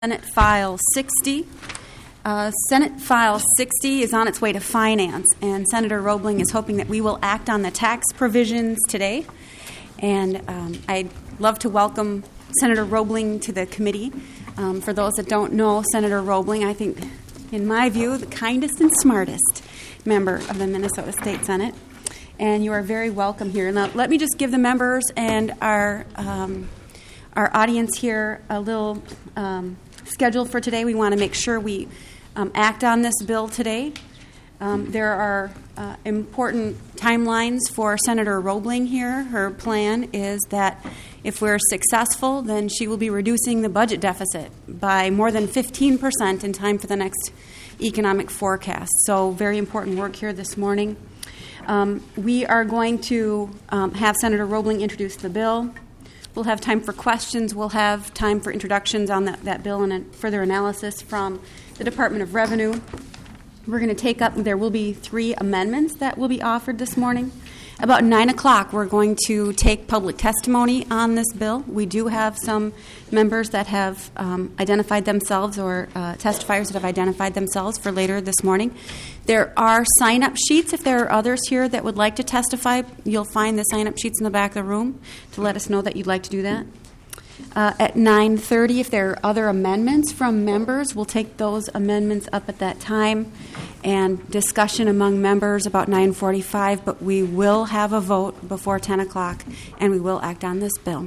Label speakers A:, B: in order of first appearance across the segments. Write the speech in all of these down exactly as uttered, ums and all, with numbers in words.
A: Senate File sixty. Uh, Senate File sixty is on its way to Finance, and Senator Roebling is hoping that we will act on the tax provisions today. And um, I'd love to welcome Senator Roebling to the committee. Um, for those that don't know, Senator Roebling, I think, in my view, the kindest and smartest member of the Minnesota State Senate. And you are very welcome here. Now, let me just give the members and our um, our audience here a little um, schedule for today. We want to make sure we um, act on this bill today. Um, there are uh, important timelines for Senator Roebling here. Her plan is that if we're successful, then she will be reducing the budget deficit by more than fifteen percent in time for the next economic forecast. So very important work here this morning. Um, we are going to um, have Senator Roebling introduce the bill. We'll have time for questions. We'll have time for introductions on that, that bill and a further analysis from the Department of Revenue. We're going to take up, there will be three amendments that will be offered this morning. About nine o'clock, we're going to take public testimony on this bill. We do have some members that have um, identified themselves or uh, testifiers that have identified themselves for later this morning. There are sign-up sheets. If there are others here that would like to testify, you'll find the sign-up sheets in the back of the room to let us know that you'd like to do that. Uh, at nine thirty, if there are other amendments from members, we'll take those amendments up at that time and discussion among members about nine forty-five, but we will have a vote before ten o'clock, and we will act on this bill.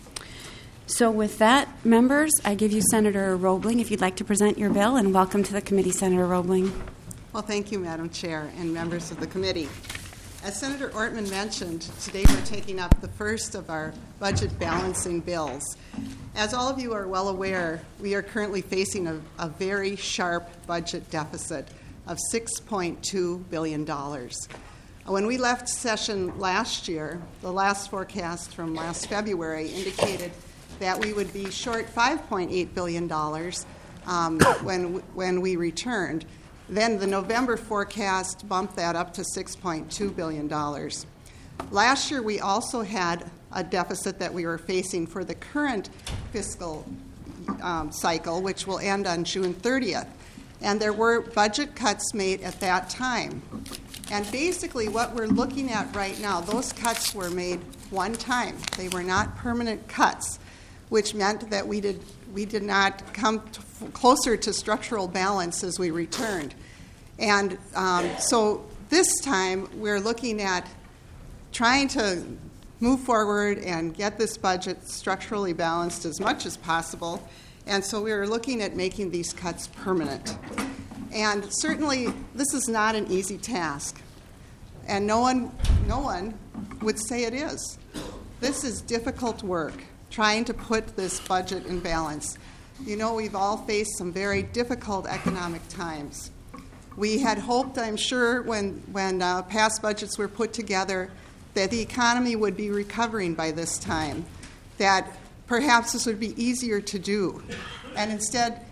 A: So with that, members, I give you Senator Roebling, if you'd like to present your bill, and welcome to the committee, Senator Roebling.
B: Well, thank you, Madam Chair and members of the committee. As Senator Ortman mentioned, today we're taking up the first of our budget balancing bills. As all of you are well aware, we are currently facing a, a very sharp budget deficit of six point two billion dollars. When we left session last year, the last forecast from last February indicated that we would be short five point eight billion dollars um, when, when we returned. Then the November forecast bumped that up to six point two billion dollars. Last year, we also had a deficit that we were facing for the current fiscal um, cycle, which will end on June thirtieth. And there were budget cuts made at that time. And basically what we're looking at right now, those cuts were made one time. They were not permanent cuts, which meant that we did we did not come to f- closer to structural balance as we returned. And um, so this time we're looking at trying to move forward and get this budget structurally balanced as much as possible. And so we're looking at making these cuts permanent. And certainly this is not an easy task. And no one, no one would say it is. This is difficult work, trying to put this budget in balance. You know, we've all faced some very difficult economic times. We had hoped, I'm sure, when, when uh, past budgets were put together, that the economy would be recovering by this time, that perhaps this would be easier to do. And instead,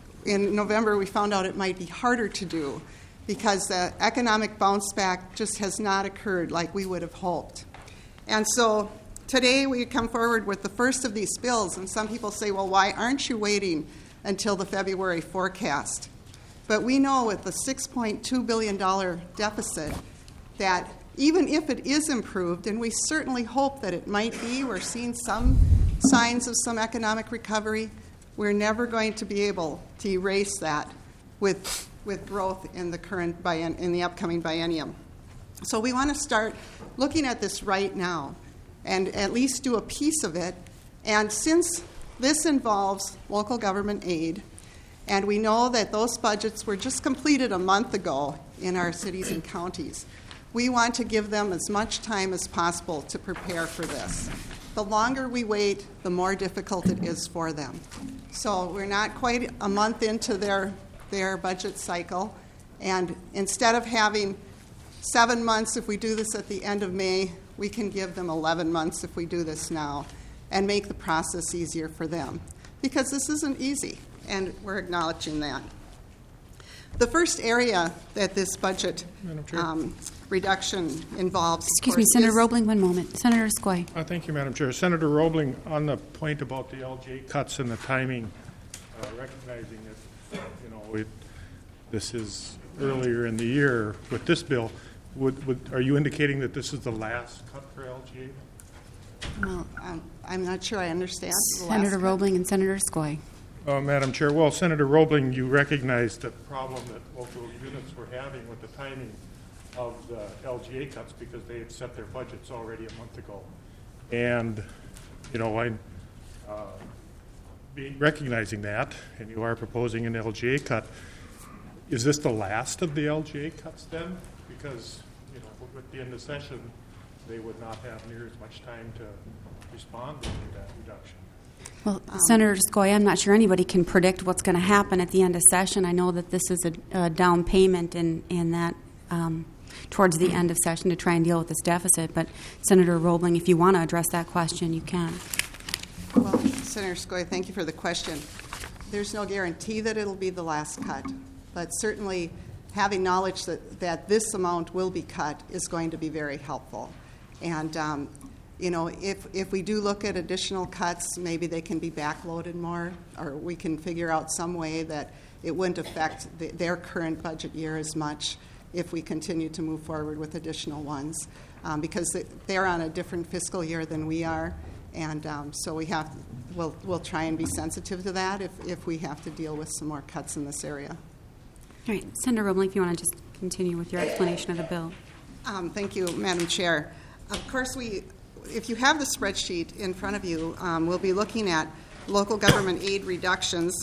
B: in November, we found out it might be harder to do because the economic bounce back just has not occurred like we would have hoped. And so today we come forward with the first of these bills, and some people say, well, why aren't you waiting until the February forecast? But we know with the six point two billion dollars deficit that even if it is improved, and we certainly hope that it might be, we're seeing some signs of some economic recovery, we're never going to be able to erase that with, with growth in the current bien- in the upcoming biennium. So we want to start looking at this right now and at least do a piece of it. And since this involves local government aid, and we know that those budgets were just completed a month ago in our cities and counties, we want to give them as much time as possible to prepare for this. The longer we wait, the more difficult it is for them. So we're not quite a month into their, their budget cycle, and instead of having seven months if we do this at the end of May, we can give them eleven months if we do this now and make the process easier for them. Because this isn't easy, and we're acknowledging that. The first area that this budget um, reduction involves.
A: Excuse me, Senator Roebling, one moment. Senator Skoye.
C: Uh, thank you, Madam Chair. Senator Roebling, on the point about the L J cuts and the timing uh, recognizing that, you know, it, this is earlier in the year with this bill. Would, would, are you indicating that this is the last cut for L G A?
B: Well, um, I'm not sure I understand. the last
A: Senator
B: cut.
A: Roebling and Senator Skoye.
C: Uh, Madam Chair, well, Senator Roebling, you recognize the problem that local units were having with the timing of the L G A cuts because they had set their budgets already a month ago. And, you know, I, uh, being, recognizing that, and you are proposing an L G A cut, is this the last of the L G A cuts then? Because, you know, at the end of session, they would not have near as much time to respond to that reduction.
A: Well, um, Senator Skoye, I'm not sure anybody can predict what's going to happen at the end of session. I know that this is a, a down payment in, in that um, towards the end of session to try and deal with this deficit. But Senator Roebling, if you want to address that question, you can.
B: Well, Senator Skoye, thank you for the question. There's no guarantee that it'll be the last cut, but certainly having knowledge that, that this amount will be cut is going to be very helpful. And, um, you know, if, if we do look at additional cuts, maybe they can be backloaded more, or we can figure out some way that it wouldn't affect the, their current budget year as much if we continue to move forward with additional ones, um, because they're on a different fiscal year than we are. And um, so we have, we'll, we'll try and be sensitive to that if, if we have to deal with some more cuts in this area.
A: All right, Senator Roebling, if you want to just continue with your explanation of the bill.
B: Um, thank you, Madam Chair. Of course, we, if you have the spreadsheet in front of you, um, we'll be looking at local government aid reductions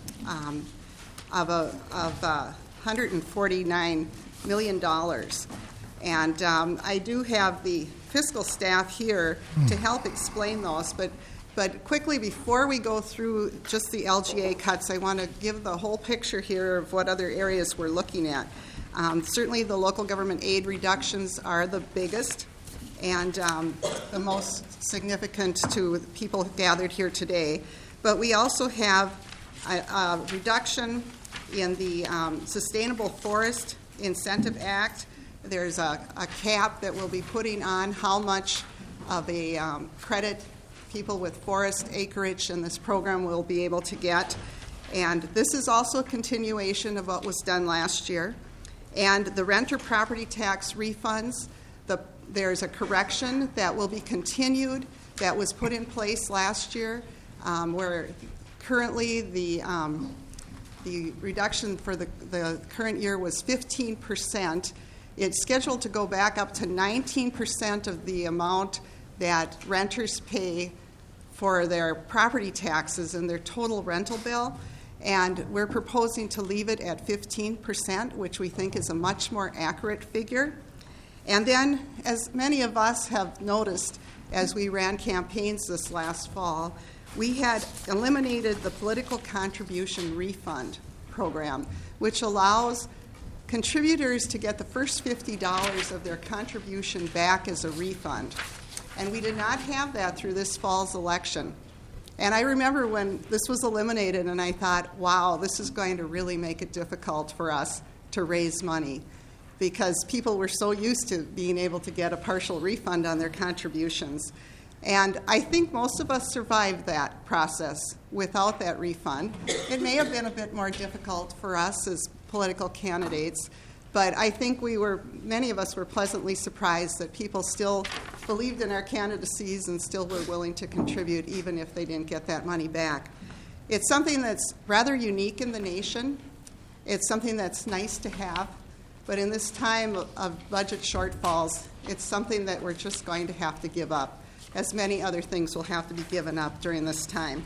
B: um, of, a, of uh, one hundred forty-nine million dollars. And um, I do have the fiscal staff here to help explain those, but But quickly, before we go through just the L G A cuts, I want to give the whole picture here of what other areas we're looking at. Um, certainly the local government aid reductions are the biggest and um, the most significant to people gathered here today. But we also have a, a reduction in the um, Sustainable Forest Incentive Act. There's a, a cap that we'll be putting on how much of a um, credit people with forest acreage in this program will be able to get. And this is also a continuation of what was done last year. And the renter property tax refunds, the, there's a correction that will be continued that was put in place last year, um, where currently the um, the reduction for the, the current year was fifteen percent. It's scheduled to go back up to nineteen percent of the amount that renters pay for their property taxes and their total rental bill. And we're proposing to leave it at fifteen percent, which we think is a much more accurate figure. And then, as many of us have noticed as we ran campaigns this last fall, we had eliminated the political contribution refund program, which allows contributors to get the first fifty dollars of their contribution back as a refund. And we did not have that through this fall's election. And I remember when this was eliminated, and I thought, wow, this is going to really make it difficult for us to raise money, because people were so used to being able to get a partial refund on their contributions. And I think most of us survived that process without that refund. It may have been a bit more difficult for us as political candidates, but I think we were, many of us were pleasantly surprised that people still believed in our candidacies and still were willing to contribute even if they didn't get that money back. It's something that's rather unique in the nation. It's something that's nice to have, but in this time of budget shortfalls, it's something that we're just going to have to give up, as many other things will have to be given up during this time.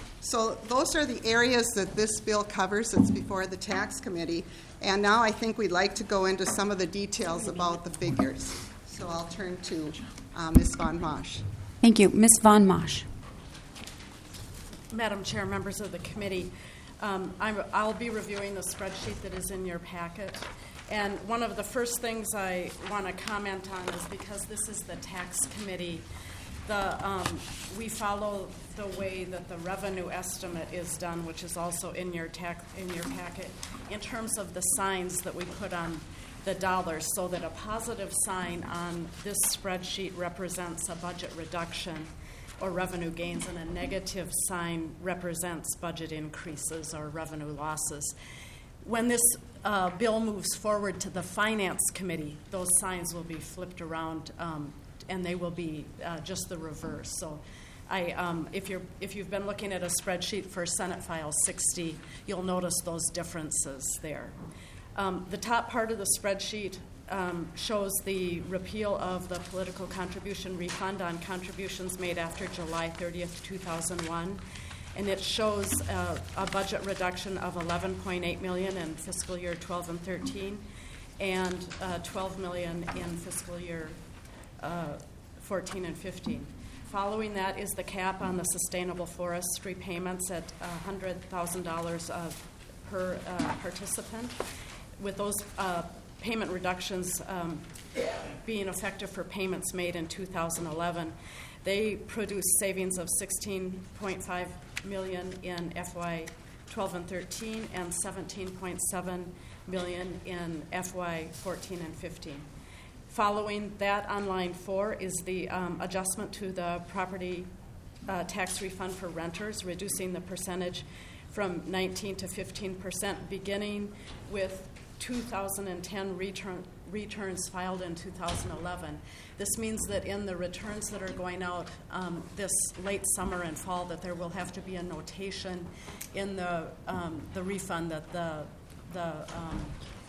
B: So those are the areas that this bill covers. It's before the Tax Committee. And now I think we'd like to go into some of the details about the figures. So I'll turn to uh, Miz Von Mosch.
A: Thank you. Miz Von Mosch.
D: Madam Chair, members of the committee, um, I'm, I'll be reviewing the spreadsheet that is in your packet. And one of the first things I want to comment on is, because this is the Tax Committee, The, um, we follow the way that the revenue estimate is done, which is also in your tax, in your packet, in terms of the signs that we put on the dollars, so that a positive sign on this spreadsheet represents a budget reduction, or revenue gains, and a negative sign represents budget increases or revenue losses. When this uh, bill moves forward to the Finance Committee, those signs will be flipped around, um, and they will be uh, just the reverse. So, I, um, if you're if you've been looking at a spreadsheet for Senate File sixty, you'll notice those differences there. Um, the top part of the spreadsheet um, shows the repeal of the political contribution refund on contributions made after July thirtieth, two thousand one. And it shows uh, a budget reduction of eleven point eight million dollars in fiscal year twelve and thirteen, and uh, twelve million dollars in fiscal year uh, fourteen and fifteen. Following that is the cap on the sustainable forestry payments at one hundred thousand dollars uh, per uh, participant. With those uh, payment reductions um, being effective for payments made in two thousand eleven, they produced savings of sixteen point five million dollars in F Y twelve and thirteen and seventeen point seven million dollars in F Y fourteen and fifteen. Following that, on line four is the um, adjustment to the property uh, tax refund for renters, reducing the percentage from nineteen to fifteen percent, beginning with two thousand ten return, returns filed in two thousand eleven. This means that in the returns that are going out um, this late summer and fall, that there will have to be a notation in the um, the refund that the the um,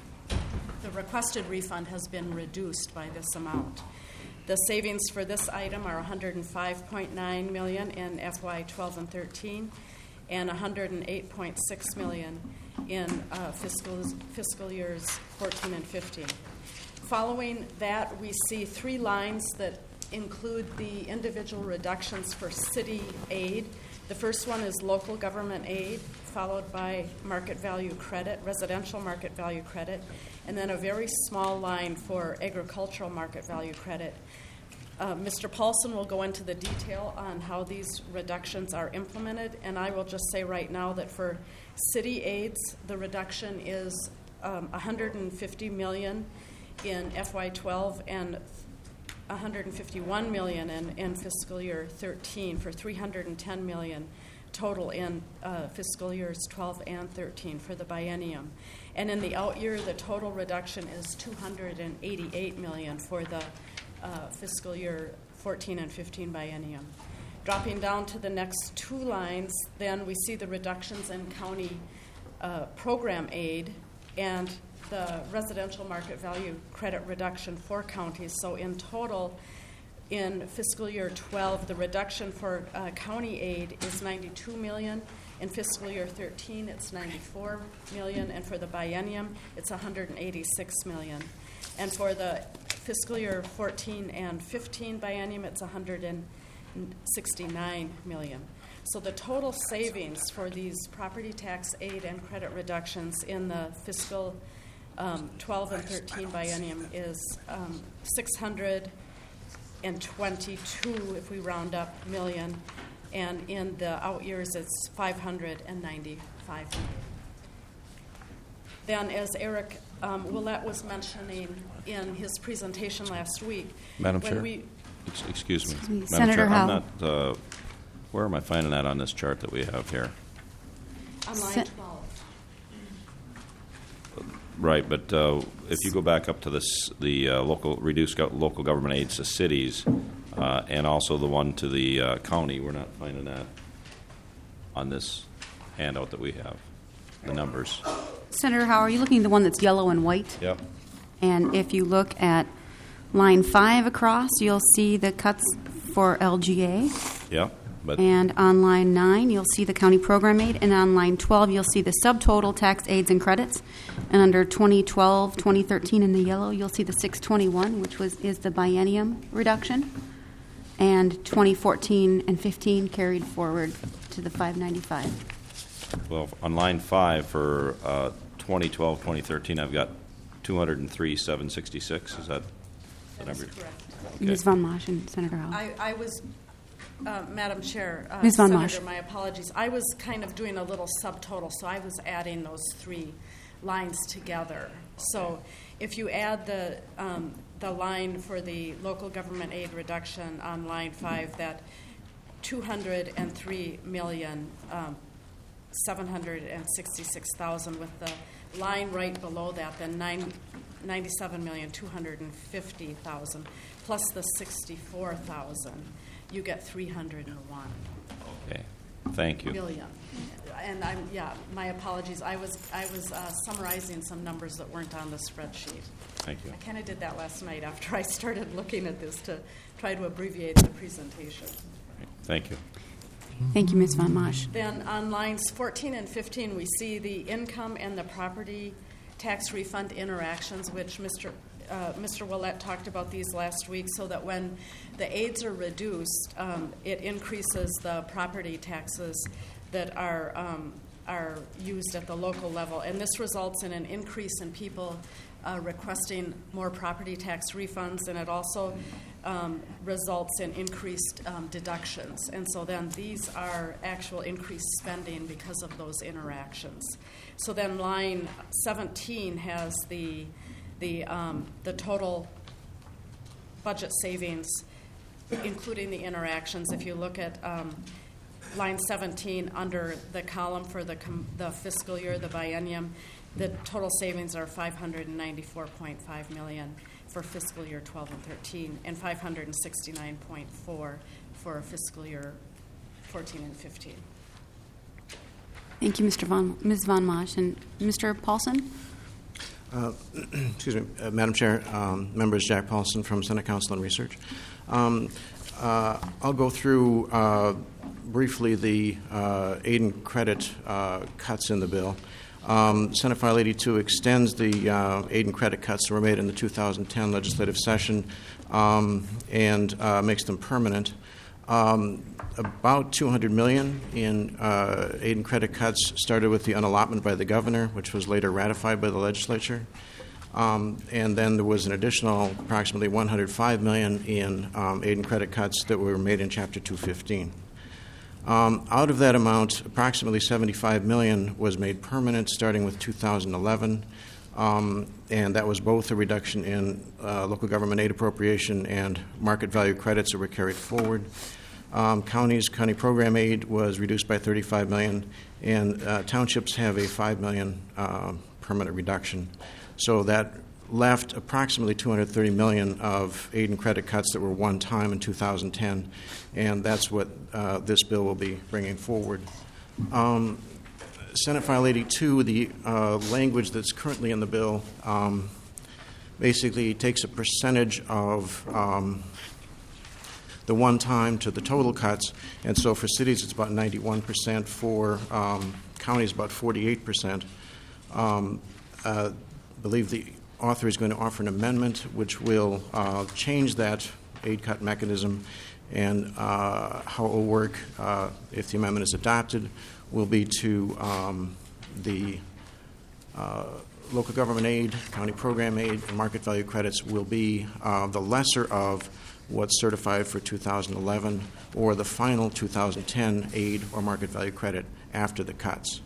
D: the requested refund has been reduced by this amount. The savings for this item are one hundred five point nine million dollars in F Y twelve and thirteen, and one hundred eight point six million dollars in uh, fiscal fiscal years fourteen and fifteen. Following that, we see three lines that include the individual reductions for city aid. The first one is local government aid, followed by market value credit, residential market value credit, and then a very small line for agricultural market value credit. Uh, Mister Paulson will go into the detail on how these reductions are implemented, and I will just say right now that for city aids, the reduction is um, one hundred fifty million dollars in F Y twelve and one hundred fifty-one million dollars in, in fiscal year thirteen, for three hundred ten million dollars total in uh, fiscal years twelve and thirteen for the biennium. And in the out year, the total reduction is two hundred eighty-eight million dollars for the uh, fiscal year fourteen and fifteen biennium. Dropping down to the next two lines, then we see the reductions in county uh, program aid and the residential market value credit reduction for counties. So in total, in fiscal year twelve, the reduction for uh, county aid is ninety-two million dollars. In fiscal year thirteen, it's ninety-four million dollars, and for the biennium, it's one hundred eighty-six million dollars. And for the fiscal year fourteen and fifteen biennium, it's one hundred sixty-nine million dollars. So the total savings for these property tax aid and credit reductions in the fiscal um, twelve and thirteen biennium is um, six hundred twenty-two, if we round up, million, and in the out years it's five hundred ninety-five million. Then, as Eric um, Willett was mentioning in his presentation last week,
E: Madam
D: when
E: Chair,
D: we
E: Ex- excuse me,
A: Excuse me,
E: Madam
A: Senator
E: Chair, I'm
A: Howell.
E: not. Uh, where am I finding that on this chart that we have here?
D: on line
A: Se-
D: twelve.
E: Right, but uh, if you go back up to this, the uh, local reduced go- local government aids to cities, uh, and also the one to the uh, county, we're not finding that on this handout that we have. The numbers.
A: Senator Howe, are you looking at the one that's yellow and white?
E: Yep.
A: And if you look at line five across, you'll see the cuts for L G A.
E: Yep. But
A: And on line nine, you'll see the county program aid. And on line twelve, you'll see the subtotal tax aids and credits. And under twenty twelve, twenty thirteen in the yellow, you'll see the six twenty-one, which was is the biennium reduction. And twenty fourteen and fifteen carried forward to the five ninety-five.
E: well, on line five for uh, twenty twelve, twenty thirteen, I've got two hundred three, seven sixty-six. Is that the
D: That is
E: number?
D: correct.
E: Okay.
A: Miz Von Mosch and Senator Howe.
D: I, I was, uh, Madam Chair, uh,
A: Miz Von
D: Senator,
A: Mosch.
D: my apologies. I was kind of doing a little subtotal, so I was adding those three lines together. So if you add the um, the line for the local government aid reduction on line five, that two hundred three million um, seven hundred sixty-six thousand, with the line right below that, then nine, ninety-seven million two hundred fifty thousand, plus the sixty-four thousand, you get three hundred one
E: Okay, thank you.
D: million. And I'm yeah, my apologies. I was I was uh, summarizing some numbers that weren't on the spreadsheet.
E: Thank you.
D: I kind of did that last night after I started looking at this to try to abbreviate the presentation.
E: Thank you.
A: Thank you, Miz Von Mosch.
D: Then on lines fourteen and fifteen, we see the income and the property tax refund interactions, which Mister Uh, Mister Willett talked about these last week, so that when the aids are reduced, um, it increases the property taxes that are um, are used at the local level, and this results in an increase in people uh, requesting more property tax refunds, and it also um, results in increased um, deductions. And so then these are actual increased spending because of those interactions. So then line seventeen has the the um, the total budget savings, including the interactions. If you look at um, line seventeen, under the column for the com- the fiscal year, the biennium, the total savings are five hundred ninety-four point five million for fiscal year twelve and thirteen, and five hundred sixty-nine point four for fiscal year fourteen and fifteen.
A: Thank you, Mister Von, Miz Von Mosch. And Mister Paulson?
F: Uh, excuse me, uh, Madam Chair, um, members, Jack Paulson from Senate Council on Research. Um, uh, I'll go through uh, briefly the uh, aid and credit uh, cuts in the bill. Um, Senate File eighty-two extends the uh, aid and credit cuts that were made in the two thousand ten legislative session um, and uh, makes them permanent. Um, about two hundred million dollars in uh, aid and credit cuts started with the unallotment by the governor, which was later ratified by the legislature. Um, and then there was an additional approximately one hundred five million dollars in um, aid and credit cuts that were made in Chapter two fifteen. Um, out of that amount, approximately seventy-five million dollars was made permanent starting with two thousand eleven. Um, and that was both a reduction in uh, local government aid appropriation and market value credits that were carried forward. Um, counties, county program aid was reduced by thirty-five million dollars, and uh, townships have a five million dollars uh, permanent reduction. So that left approximately two hundred thirty million dollars of aid and credit cuts that were one time in two thousand ten, and that's what uh, this bill will be bringing forward. Um, Senate File eighty-two, the uh, language that's currently in the bill, um, basically takes a percentage of um, the one-time to the total cuts, and so for cities it's about ninety-one percent, for um, counties about forty-eight percent. Um, uh, I believe the author is going to offer an amendment which will uh, change that aid cut mechanism, and uh, how it will work uh, if the amendment is adopted will be to um, the uh, local government aid, county program aid, and market value credits will be uh, the lesser of what's certified for two thousand eleven or the final two thousand ten aid or market value credit after the cuts.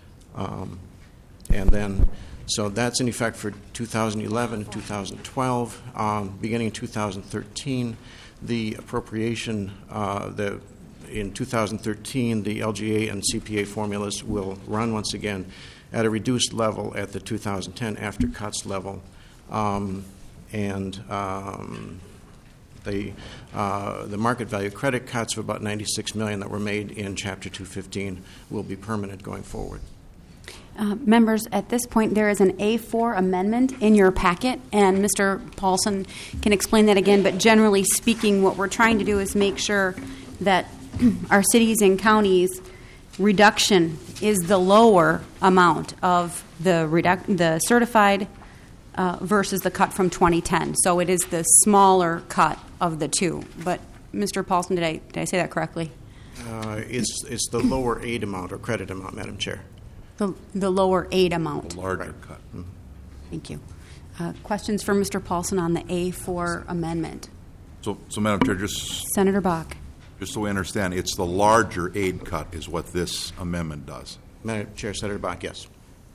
F: Um, and then, so that's in effect for two thousand eleven, two thousand twelve. Um, beginning in two thousand thirteen, the appropriation, uh, the in two thousand thirteen, the L G A and C P A formulas will run once again at a reduced level at the two thousand ten after cuts level. Um, and um, the, uh, the market value credit cuts of about ninety-six million dollars that were made in Chapter two fifteen will be permanent going forward.
A: Uh, members, at this point, there is an A four amendment in your packet, and Mister Paulson can explain that again, but generally speaking, what we're trying to do is make sure that our cities and counties reduction is the lower amount of the reduc- the certified uh, versus the cut from twenty ten. So it is the smaller cut of the two. But Mister Paulson, did I did I say that correctly?
F: Uh, it's it's the lower aid amount or credit amount, Madam Chair.
A: The the lower aid amount.
G: The larger
F: Right.
G: cut.
F: Mm-hmm.
A: Thank you. Uh, questions for Mister Paulson on the A four amendment?
G: So, so Madam Chair, just
A: Senator Bach.
G: just so we understand, it's the larger aid cut is what this amendment does.
F: Madam Chair, Senator Bach, yes.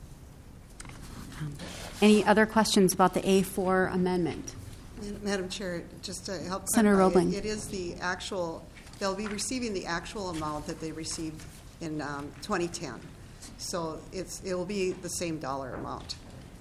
A: Any other questions about the A four amendment?
B: Madam Chair, just to help
A: Senator
B: clarify,
A: Roebling.
B: it, it is the actual they'll be receiving the actual amount that they received in um, twenty ten. So it's, it will be the same dollar amount.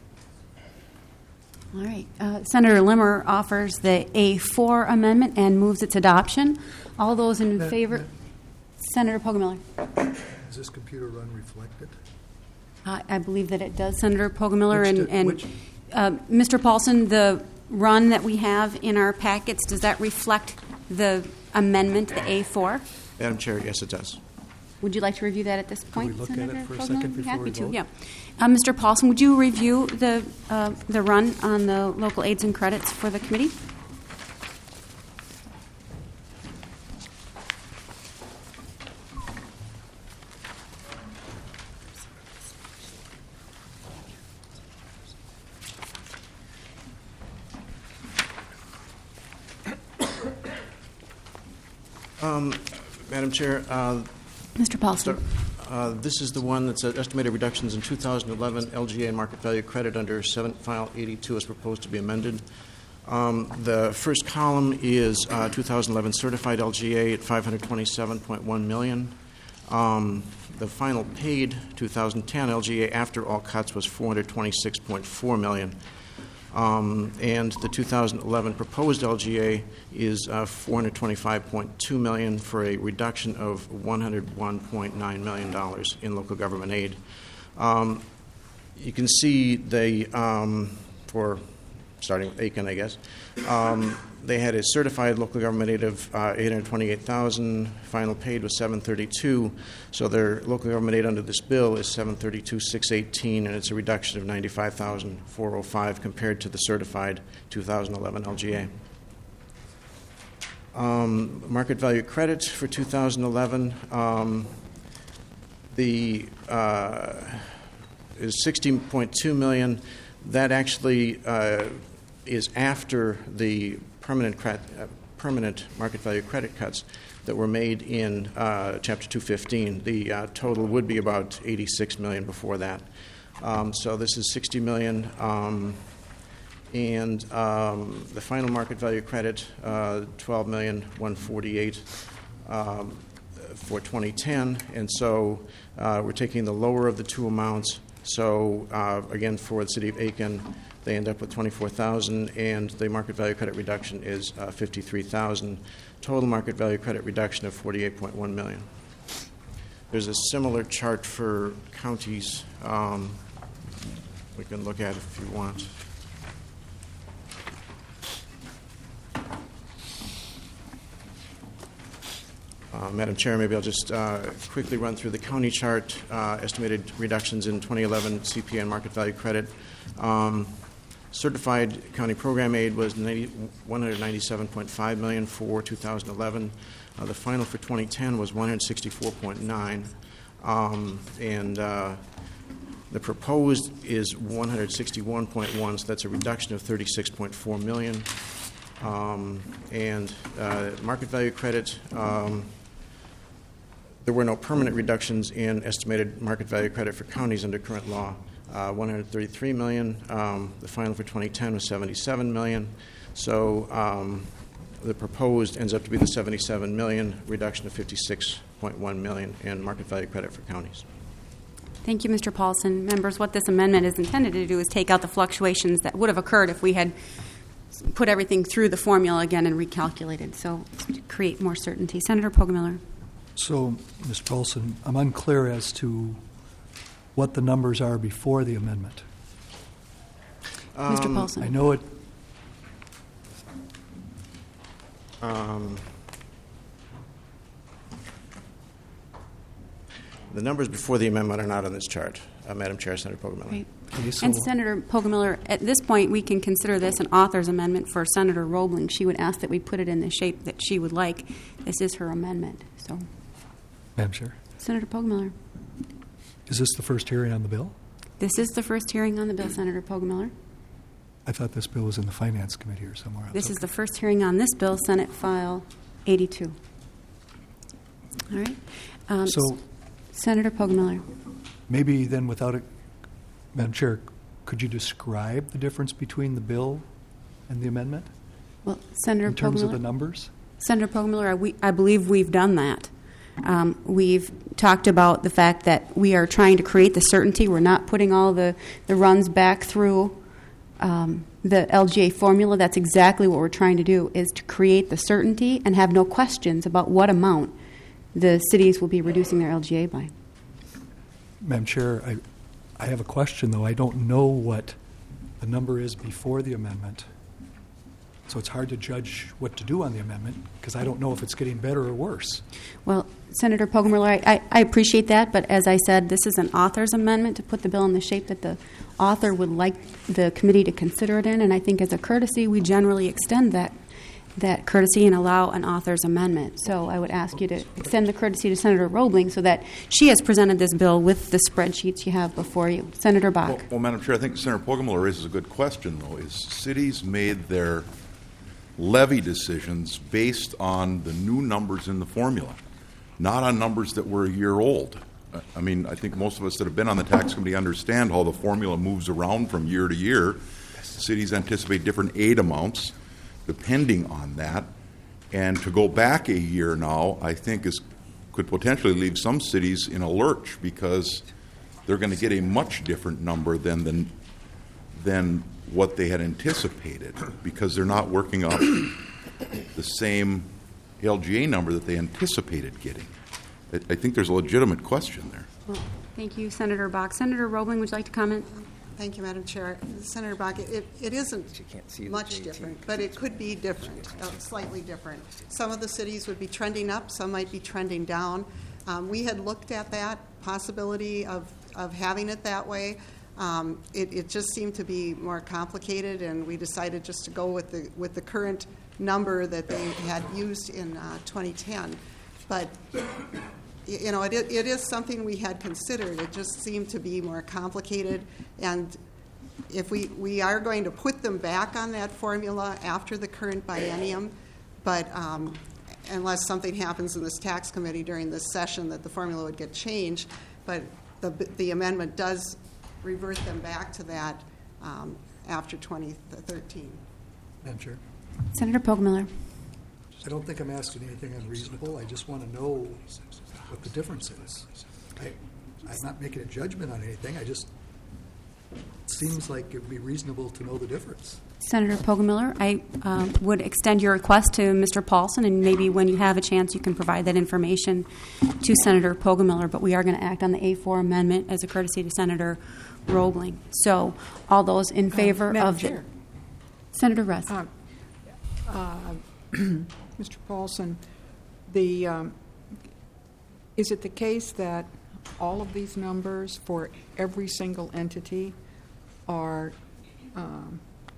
A: All right. Uh, Senator Limmer offers the A four amendment and moves its adoption. All those in
H: That-
A: favor?
H: that-
A: Senator Poggemiller.
H: Does this computer run reflect it?
A: Uh, I believe that it does, Senator Poggemiller.
H: Which
A: And,
H: do-
A: and
H: which-
A: uh, Mister Paulson, the run that we have in our packets, does that reflect the amendment, the A four?
F: Madam Chair, yes, it does.
A: Would you like to review that at this point,
H: we look at it
A: Senator
H: for a
A: Poggemiller?
H: second before
A: Happy
H: we
A: to,
H: vote?
A: yeah. Uh, Mister Paulson, would you review the uh, the run on the local aids and credits for the committee?
F: Um, Madam Chair, uh,
A: Mister Paulson.
F: uh, this is the one that's uh, estimated reductions in two thousand eleven L G A and market value credit under Senate File eighty-two is proposed to be amended. Um, the first column is uh, two thousand eleven certified L G A at five hundred twenty-seven point one million dollars. Um, the final paid two thousand ten L G A after all cuts was four hundred twenty-six point four million dollars. Um, and the two thousand eleven proposed L G A is uh, four hundred twenty-five point two million dollars for a reduction of one hundred one point nine million dollars in local government aid. Um, you can see they, um, for starting with Aiken, I guess, um, they had a certified local government aid of uh, eight hundred twenty-eight thousand dollars. Final paid was seven hundred thirty-two thousand dollars. So their local government aid under this bill is seven hundred thirty-two thousand six hundred eighteen dollars, and it's a reduction of ninety-five thousand four hundred five dollars compared to the certified two thousand eleven L G A. Um, market value credit for two thousand eleven, um, the uh, is sixteen point two million dollars. That actually uh, is after the permanent cre- uh, permanent market value credit cuts that were made in uh, Chapter two fifteen. The uh, total would be about eighty-six million dollars before that. Um, so this is sixty million dollars. Um, and um, the final market value credit, uh, twelve million one hundred forty-eight thousand um, for twenty ten. And so uh, we're taking the lower of the two amounts. So uh, again, for the city of Aiken, they end up with twenty-four thousand dollars, and the market value credit reduction is uh, fifty-three thousand dollars. Total market value credit reduction of forty-eight point one million dollars. There's a similar chart for counties um, we can look at if you want. Uh, Madam Chair, maybe I'll just uh, quickly run through the county chart. Uh, estimated reductions in twenty eleven C P A and market value credit. Um, certified county program aid was one hundred ninety-seven point five million dollars for two thousand eleven. Uh, the final for twenty ten was one hundred sixty-four point nine, um, and uh, the proposed is one hundred sixty-one point one, so that's a reduction of thirty-six point four million dollars. Um, and uh, market value credit. Um, There were no permanent reductions in estimated market value credit for counties under current law. Uh, one hundred thirty-three million dollars. Um, the final for twenty ten was seventy-seven million dollars. So um, the proposed ends up to be the seventy-seven million dollars, reduction of fifty-six point one million dollars in market value credit for counties.
A: Thank you, Mister Paulson. Members, what this amendment is intended to do is take out the fluctuations that would have occurred if we had put everything through the formula again and recalculated, so to create more certainty. Senator Poggemiller.
H: So, Mister Paulson, I'm unclear as to what the numbers are before the amendment.
A: Mister
F: Um,
A: Paulson.
H: I know it.
F: Um, the numbers before the amendment are not on this chart, uh, Madam Chair, Senator Poggemiller.
A: Great.
H: Okay, so
A: And Senator Poggemiller, at this point, we can consider this an author's amendment for Senator Roebling. She would ask that we put it in the shape that she would like. This is her amendment. So,
H: Madam Chair,
A: Senator Poggemiller.
H: is this the first hearing on the bill?
A: This is the first hearing on the bill, Senator Poggemiller.
H: I thought this bill was in the Finance Committee or somewhere else.
A: This is
H: Okay.
A: the first hearing on this bill, Senate File eighty-two. All right. Um,
H: So
A: Senator Poggemiller.
H: maybe then without it, Madam Chair, could you describe the difference between the bill and the amendment
A: Well, Senator
H: in terms of the
A: Poggemiller.
H: numbers?
A: Senator Pogmiller, I, we, I believe we've done that. Um, we've talked about the fact that we are trying to create the certainty. We're not putting all the, the runs back through um, the L G A formula. That's exactly what we're trying to do, is to create the certainty and have no questions about what amount the cities will be reducing their L G A by.
H: Madam Chair, I, I have a question, though. I don't know what the number is before the amendment. So it's hard to judge what to do on the amendment because I don't know if it's getting better or worse.
A: Well, Senator Pogmiller, I, I, I appreciate that, but as I said, this is an author's amendment to put the bill in the shape that the author would like the committee to consider it in, and I think as a courtesy, we generally extend that that courtesy and allow an author's amendment. So I would ask you to extend the courtesy to Senator Roebling so that she has presented this bill with the spreadsheets you have before you. Senator Bach.
G: Well, well Madam Chair, I think Senator Pogmiller raises a good question, though. Is cities made their levy decisions based on the new numbers in the formula, not on numbers that were a year old. I mean, I think most of us that have been on the tax committee understand how the formula moves around from year to year. Cities anticipate different aid amounts depending on that. And to go back a year now, I think, is could potentially leave some cities in a lurch because they're going to get a much different number than the, than what they had anticipated because they're not working up the same L G A number that they anticipated getting. I, I think there's a legitimate question there.
A: Well, thank you, Senator Bach. Senator Roebling, would you like to comment?
B: Thank you, Madam Chair. Senator Bach, it, it isn't much different, but it could be different, uh, slightly different. Some of the cities would be trending up, some might be trending down. Um, we had looked at that possibility of, of having it that way. Um, it, it just seemed to be more complicated, and we decided just to go with the with the current number that they had used in uh, twenty ten. But you know, it, it is something we had considered. It just seemed to be more complicated, and if we we are going to put them back on that formula after the current biennium, but um, unless something happens in this tax committee during this session that the formula would get changed, but the the amendment does revert them back to that um, after twenty thirteen.
H: Madam Chair.
A: Senator Pogmiller.
H: I don't think I'm asking anything unreasonable. I just want to know what the difference is. I, I'm not making a judgment on anything. I just, it seems like it would be reasonable to know the difference.
A: Senator Pogmiller, I uh, would extend your request to Mister Paulson, and maybe when you have a chance you can provide that information to Senator Pogmiller, but we are going to act on the A four amendment as a courtesy to Senator Roebling. So all those in favor
I: uh, Madam
A: of
I: Chair.
A: the... Senator Russ.
I: Uh, uh, Mister Paulson, the, um, is it the case that all of these numbers for every single entity are um,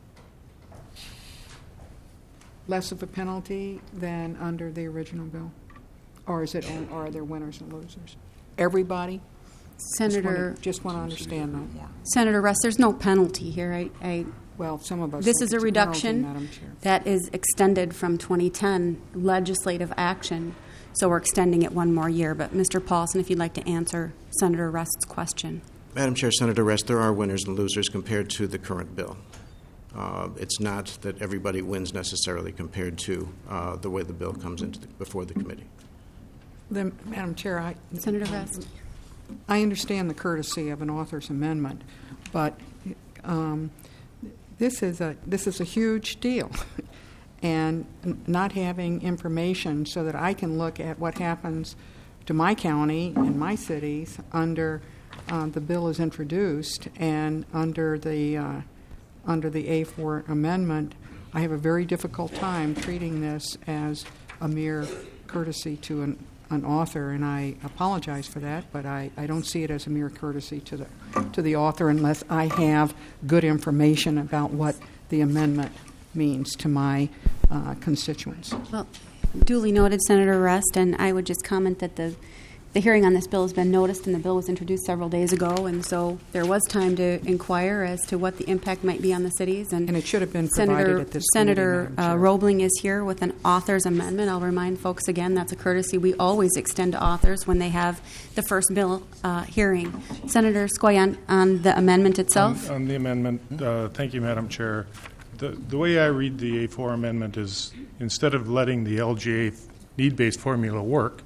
I: less of a penalty than under the original bill? Or is it, or are there winners and losers? Everybody?
A: Senator...
I: Just want to understand that more.
A: Senator Russ, there's no penalty here. I... I
I: Well, some of us.
A: This is a reduction
I: Madam Chair.
A: that is extended from twenty ten legislative action, so we're extending it one more year. But Mister Paulson, if you'd like to answer Senator Rust's question.
F: Madam Chair, Senator Rest, there are winners and losers compared to the current bill. Uh, it's not that everybody wins necessarily compared to uh, the way the bill comes into the, before the committee.
I: Then, Madam Chair, I,
A: Senator Rust.
I: I understand the courtesy of an author's amendment, but um, this is a this is a huge deal, and n- not having information so that I can look at what happens to my county and my cities under uh, the bill is introduced and under the uh, under the A four amendment, I have a very difficult time treating this as a mere courtesy to an an author, and I apologize for that, but I, I don't see it as a mere courtesy to the to the author unless I have good information about what the amendment means to my uh, constituents.
A: Well, duly noted, Senator Rust, and I would just comment that the the hearing on this bill has been noticed, and the bill was introduced several days ago, and so there was time to inquire as to what the impact might be on the cities. And,
I: and it should have been provided
A: Senator,
I: at this
A: Senator
I: committee,
A: uh, Roebling is here with an author's amendment. I'll remind folks again that's a courtesy we always extend to authors when they have the first bill uh, hearing. Senator Skoye, on, on the amendment itself.
C: On, on the amendment, uh, thank you, Madam Chair. The, the way I read the A four amendment is instead of letting the L G A need-based formula work,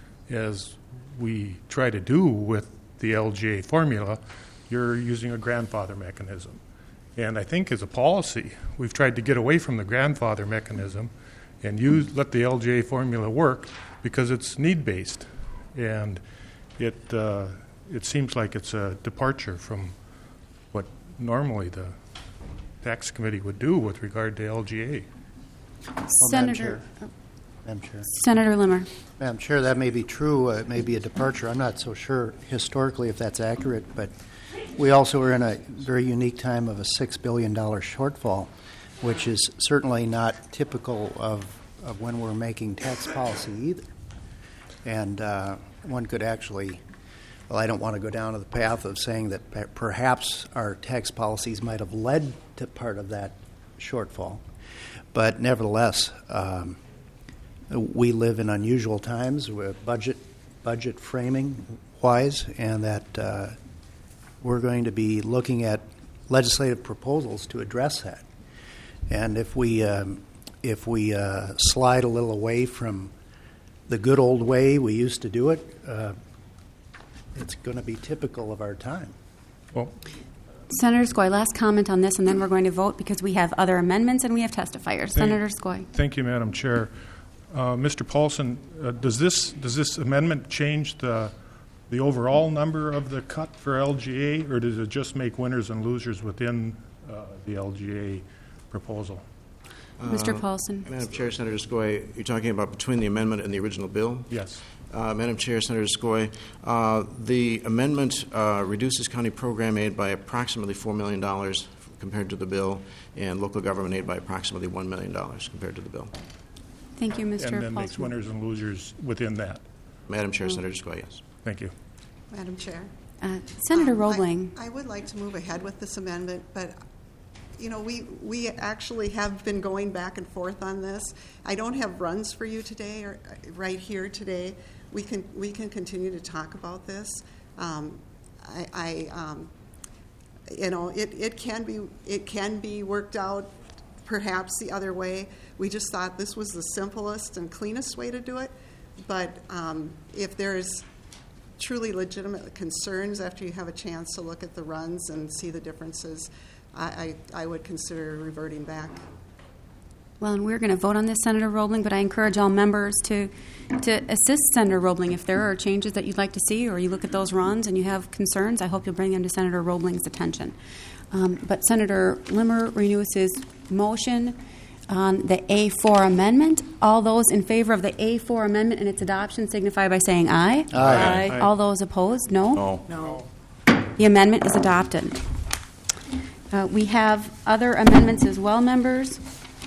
C: as we try to do with the L G A formula, you're using a grandfather mechanism. And I think as a policy, we've tried to get away from the grandfather mechanism and use let the L G A formula work because it's need-based. And it uh, it seems like it's a departure from what normally the tax committee would do with regard to L G A.
J: Well,
A: Senator,
J: Madam Chair. Madam Chair.
A: Senator Limmer.
J: Madam Chair, that may be true. Uh, it may be a departure. I'm not so sure historically if that's accurate, but we also are in a very unique time of a six billion dollars shortfall, which is certainly not typical of, of when we're making tax policy either. And uh, one could actually, well, I don't want to go down to the path of saying that per- perhaps our tax policies might have led to part of that shortfall. But nevertheless, um, we live in unusual times with budget budget framing wise, and that uh, we're going to be looking at legislative proposals to address that. And if we um, if we uh, slide a little away from the good old way we used to do it, uh, it's going to be typical of our time.
C: Well,
A: Senator Skoye, last comment on this, and then we're going to vote because we have other amendments and we have testifiers.
C: Thank,
A: Senator Skoye.
C: Thank you, Madam Chair. Uh, Mister Paulson, uh, does this does this amendment change the the overall number of the cut for L G A, or does it just make winners and losers within uh, the L G A proposal?
A: Mister
F: Uh,
A: Paulson.
F: Madam Chair, Senator Skoye, you're talking about between the amendment and the original bill?
C: Yes.
F: Uh, Madam Chair, Senator Skoye, uh, the amendment uh, reduces county program aid by approximately four million dollars compared to the bill, and local government aid by approximately one million dollars compared to the bill.
A: Thank you, Mister
C: And then makes
A: Paulson.
C: winners and losers within that.
F: Madam Chair, Senator Skoye, yes.
C: Thank you.
B: Madam Chair.
A: Uh, Senator
B: Um, I-
A: Roebling.
B: I would like to move ahead with this amendment, but, you know, we, we actually have been going back and forth on this. I don't have runs for you today, or uh, right here today. We can, we can continue to talk about this. Um, I, I um, you know, it, it can be, it can be worked out perhaps the other way. We just thought this was the simplest and cleanest way to do it. But um, if there's truly legitimate concerns after you have a chance to look at the runs and see the differences, I, I, I would consider reverting back.
A: Well, and we're going to vote on this, Senator Roebling, but I encourage all members to to assist Senator Roebling if there are changes that you'd like to see, or you look at those runs and you have concerns. I hope you'll bring them to Senator Roebling's attention. Um, but Senator Limmer renews his motion on the A four amendment. All those in favor of the A four amendment and its adoption signify by saying aye.
J: Aye.
C: Aye.
A: All those opposed, no?
G: No.
B: No.
A: The amendment is adopted. Uh, we have other amendments as well, members.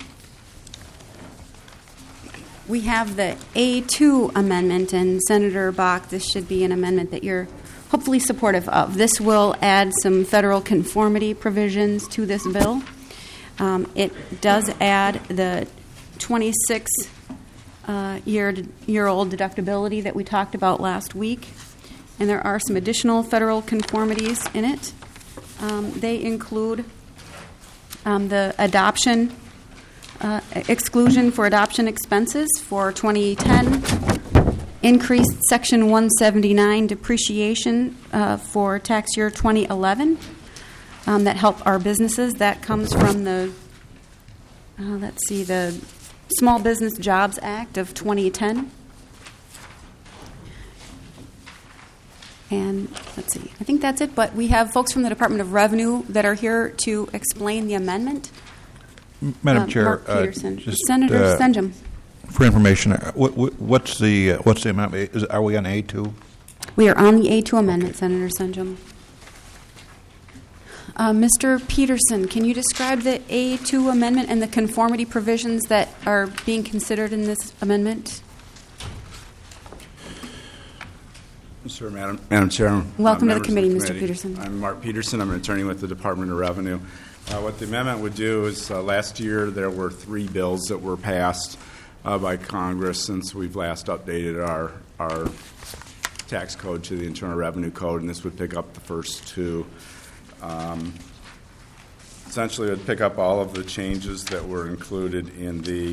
A: We have the A two amendment, and Senator Bach, this should be an amendment that you're hopefully supportive of. This will add some federal conformity provisions to this bill. Um, it does add the twenty-six uh, year year old deductibility that we talked about last week, and there are some additional federal conformities in it. Um, they include um, the adoption uh, exclusion for adoption expenses for twenty ten, increased Section one seventy-nine depreciation uh, for tax year twenty eleven. Um, that help our businesses. That comes from the, uh, let's see, the Small Business Jobs Act of twenty ten. And let's see, I think that's it, but we have folks from the Department of Revenue that are here to explain the amendment.
K: Madam
A: Uh,
K: Chair,
A: Mark
K: uh,
A: Peterson.
K: just,
A: Senator
K: uh,
A: Senjum.
K: for information, uh, what, what, what's the uh, what's the amendment? Is, are we on A two?
A: We are on the A two amendment, Senator Senjum. Uh, Mister Peterson, can you describe the A two amendment and the conformity provisions that are being considered in this amendment?
L: Sir, Madam, Madam Chair.
A: Welcome
L: uh,
A: to the
L: members of
A: committee, Mister
L: committee.
A: Peterson.
L: I'm Mark Peterson. I'm an attorney with the Department of Revenue. Uh, what the amendment would do is uh, last year there were three bills that were passed uh, by Congress since we've last updated our, our tax code to the Internal Revenue Code, and this would pick up the first two. Um, essentially it would pick up all of the changes that were included in the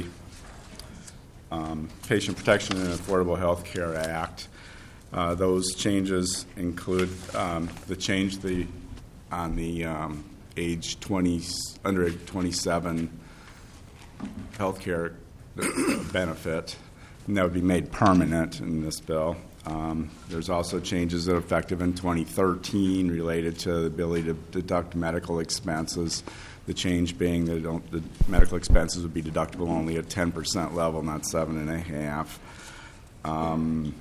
L: um, Patient Protection and Affordable Health Care Act. Uh, those changes include um, the change the on the um, age twenty under age twenty-seven health care benefit, and that would be made permanent in this bill. Um, there's also changes that are effective in twenty thirteen related to the ability to deduct medical expenses. The change being that don't, the medical expenses would be deductible only at ten percent level, not seven and a half. Um,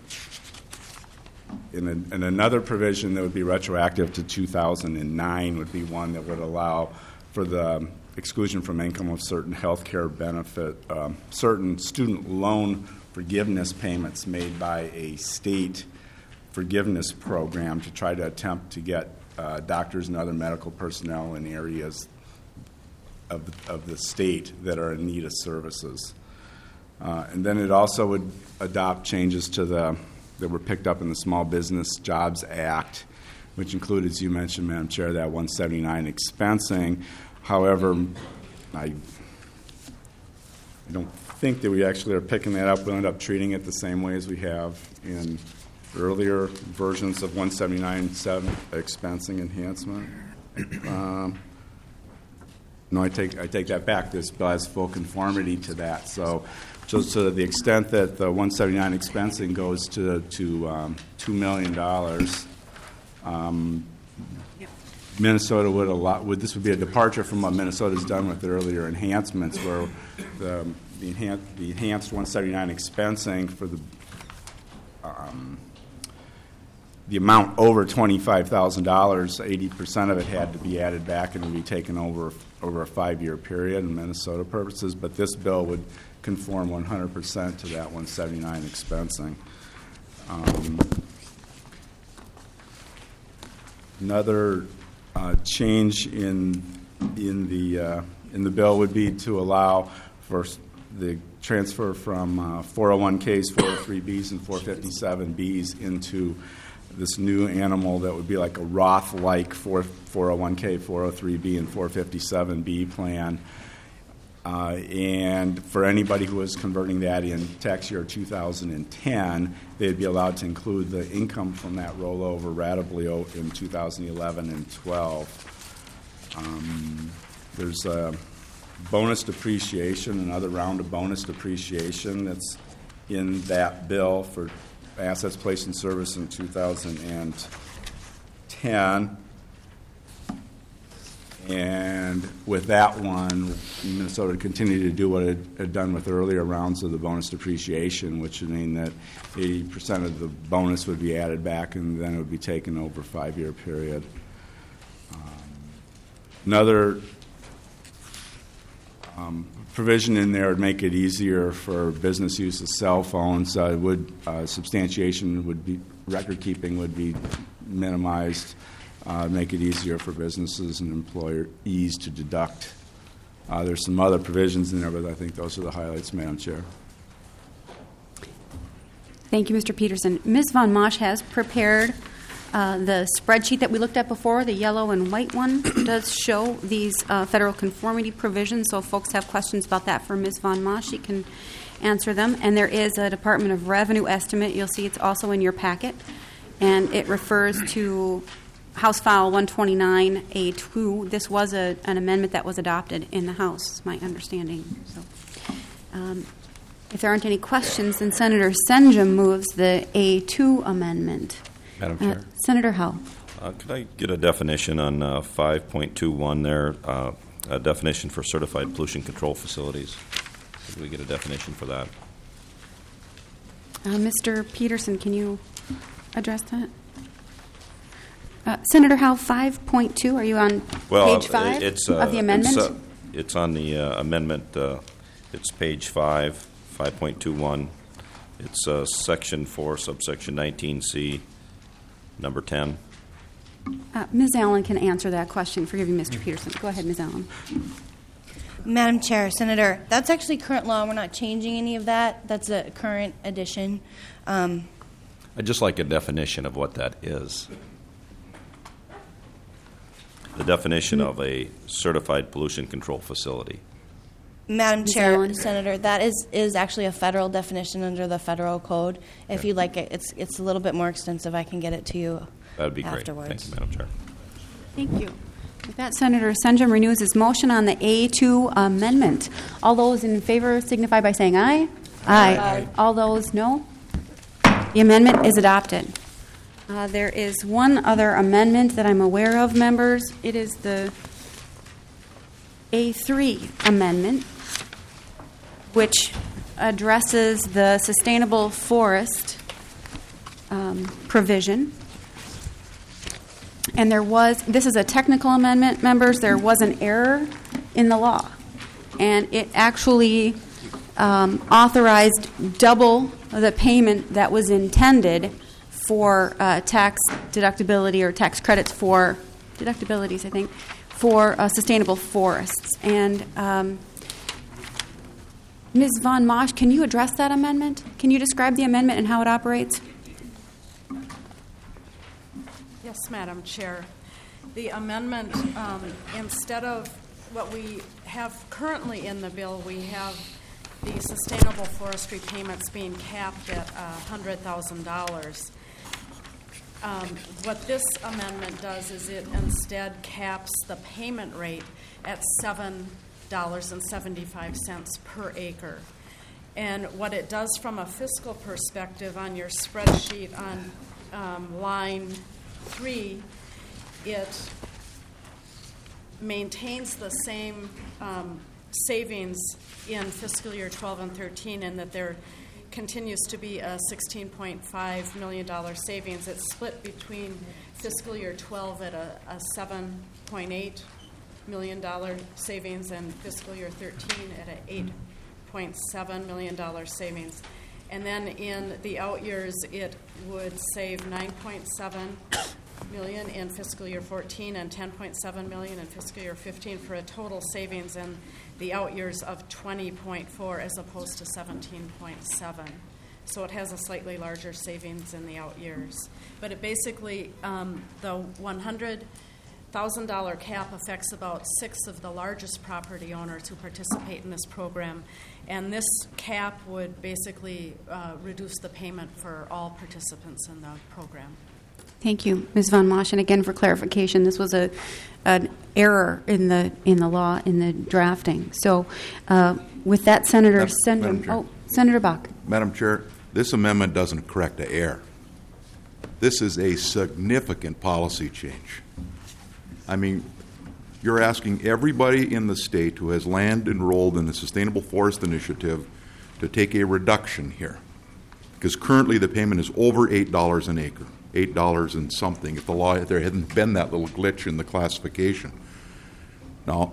L: in, a, in another provision that would be retroactive to two thousand nine would be one that would allow for the exclusion from income of certain health care benefit, um, certain student loan forgiveness payments made by a state forgiveness program to try to attempt to get uh, doctors and other medical personnel in areas of the, of the state that are in need of services. Uh, and then it also would adopt changes to the that were picked up in the Small Business Jobs Act, which included, as you mentioned, Madam Chair, that one seventy-nine expensing. However, I, I don't think that we actually are picking that up. We'll end up treating it the same way as we have in earlier versions of one seventy-nine seven expensing enhancement. Um, no, I take I take that back. This bill has full conformity to that. So, just to the extent that the one seventy-nine expensing goes to to um, two million dollars. Um, Minnesota would allow. Would this would be a departure from what Minnesota's done with their earlier enhancements, where the the, enhan- the enhanced one seventy-nine expensing for the um, the amount over twenty-five thousand dollars, eighty percent of it had to be added back and would be taken over over a five-year period in Minnesota purposes. But this bill would conform one hundred percent to that one seventy-nine expensing. Um, another uh, change in in the uh, in the bill would be to allow for the transfer from uh, four oh one Ks, four oh three Bs, and four fifty-seven Bs into this new animal that would be like a Roth-like four oh one K, four oh three B, and four fifty-seven B plan. Uh, and for anybody who is converting that in tax year two thousand ten, they'd be allowed to include the income from that rollover ratably in two thousand eleven and twelve. Um, there's a bonus depreciation, another round of bonus depreciation that's in that bill for assets placed in service in two thousand ten. And with that one, Minnesota continued to do what it had done with earlier rounds of the bonus depreciation, which would mean that eighty percent of the bonus would be added back and then it would be taken over a five-year period. Um, another um, provision in there would make it easier for business use of cell phones. Uh, would uh, substantiation would be record keeping would be minimized. Uh, make it easier for businesses and employees to deduct. Uh, there's some other provisions in there, but I think those are the highlights, Madam Chair.
A: Thank you, Mister Peterson. Miz Von Mosch has prepared uh, the spreadsheet that we looked at before. The yellow and white one does show these uh, federal conformity provisions, so if folks have questions about that for Miz Von Mosch, she can answer them. And there is a Department of Revenue estimate. You'll see it's also in your packet, and it refers to House File one twenty-nine A two. This was a, an amendment that was adopted in the House, is my understanding. So, um, if there aren't any questions, then Senator Senja moves the A two amendment.
E: Madam
A: Uh,
E: Chair.
A: Senator Howe.
E: Uh, could I get a definition on uh, five point two one there, uh, a definition for certified pollution control facilities? Could we get a definition for that?
A: Uh, Mister Peterson, can you address that? Uh, Senator Howe, five point two, are you on
E: Well,
A: page five
E: it's, uh,
A: of the amendment?
E: It's, uh, it's on the uh, amendment. Uh, it's page five, five point two one. It's uh, section four, subsection nineteen C, number ten.
A: Uh, Miz Allen can answer that question. Forgive me, Mister Peterson. Go ahead, Miz Allen.
M: Madam Chair, Senator, that's actually current law. We're not changing any of that. That's a current addition. Um,
E: I'd just like a definition of what that is. the definition of a certified pollution control facility.
M: Madam
A: Miz
M: Chair,
A: Allen?
M: Senator, that is, is actually a federal definition under the federal code. If
E: Okay.
M: you'd like it, it's it's a little bit more extensive. I can get it to you
E: That'd be great.
M: afterwards.
E: Thank you, Madam Chair.
A: Thank you. With that, Senator Senjum renews his motion on the A two amendment. All those in favor signify by saying aye. Aye. Aye. All those no. The amendment is adopted. Uh, there is one other amendment that I'm aware of, members. It is the A three amendment, which addresses the sustainable forest um, provision. And there was, this is a technical amendment, members, there was an error in the law. And it actually um, authorized double the payment that was intended for uh, tax deductibility or tax credits for, deductibilities, I think, for uh, sustainable forests. And um, Miz Von Mosch, can you address that amendment? Can you describe the amendment and how it operates?
D: Yes, Madam Chair. The amendment, um, instead of what we have currently in the bill, we have the sustainable forestry payments being capped at one hundred thousand dollars. Um, what this amendment does is it instead caps the payment rate at seven dollars and seventy-five cents per acre. And what it does from a fiscal perspective on your spreadsheet on um, line three, it maintains the same um, savings in fiscal year twelve and thirteen, and that there continues to be a sixteen point five million dollars savings. It's split between fiscal year twelve at a, a seven point eight million dollars savings and fiscal year thirteen at an eight point seven million dollars savings. And then in the out years, it would save nine point seven million dollars in fiscal year fourteen and ten point seven million dollars in fiscal year fifteen, for a total savings in the out years of twenty point four as opposed to seventeen point seven. So it has a slightly larger savings in the out years. But it basically, um, the one hundred thousand dollars cap affects about six of the largest property owners who participate in this program. And this cap would basically uh, reduce the payment for all participants in the program.
A: Thank you, Miz Von Mosch. And again, for clarification, this was a an error in the in the law in the drafting. So, uh, with that, Senator
G: Madam-
A: Sender,
G: Madam Chair.
A: oh, Senator Bach.
G: Madam Chair, this amendment doesn't correct the error. This is a significant policy change. I mean, you're asking everybody in the state who has land enrolled in the Sustainable Forest Initiative to take a reduction here, because currently the payment is over eight dollars an acre, eight dollars and something, if the law, if there hadn't been that little glitch in the classification. Now,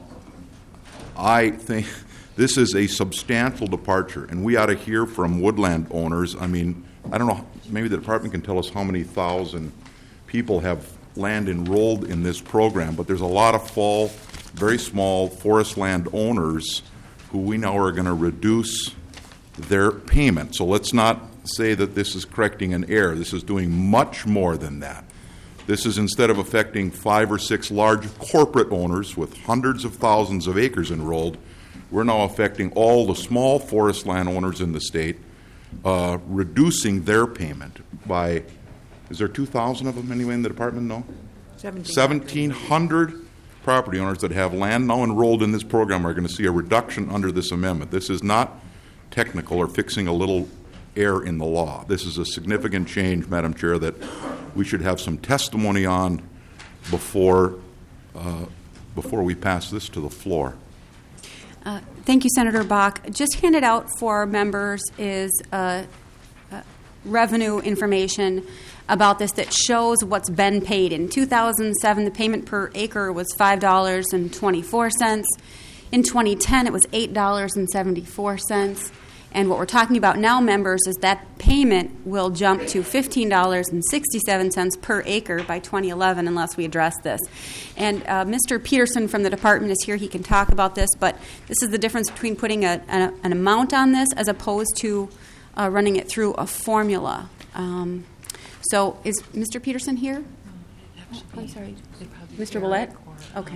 G: I think this is a substantial departure, and we ought to hear from woodland owners. I mean, I don't know, maybe the department can tell us how many thousand people have land enrolled in this program, but there's a lot of fall, very small forest land owners who we know are going to reduce their payment. So let's not say that this is correcting an error. This is doing much more than that. This is, instead of affecting five or six large corporate owners with hundreds of thousands of acres enrolled, we're now affecting all the small forest land owners in the state, uh, reducing their payment by, is there two thousand of them anyway in the department? No? seventeen hundred property owners that have land now enrolled in this program are going to see a reduction under this amendment. This is not technical or fixing a little error in the law. This is a significant change, Madam Chair, that we should have some testimony on before uh, before we pass this to the floor.
A: Uh, thank you, Senator Bach. Just handed out for members is uh, uh, revenue information about this that shows what's been paid. In two thousand seven, the payment per acre was five dollars and twenty-four cents. In twenty ten, it was eight dollars and seventy-four cents. And what we're talking about now, members, is that payment will jump to fifteen dollars and sixty-seven cents per acre by twenty eleven unless we address this. And uh, Mister Peterson from the department is here. He can talk about this, but this is the difference between putting a, a, an amount on this as opposed to uh, running it through a formula. Um, so is Mister Peterson here? I'm sorry. Mister Willett? Okay.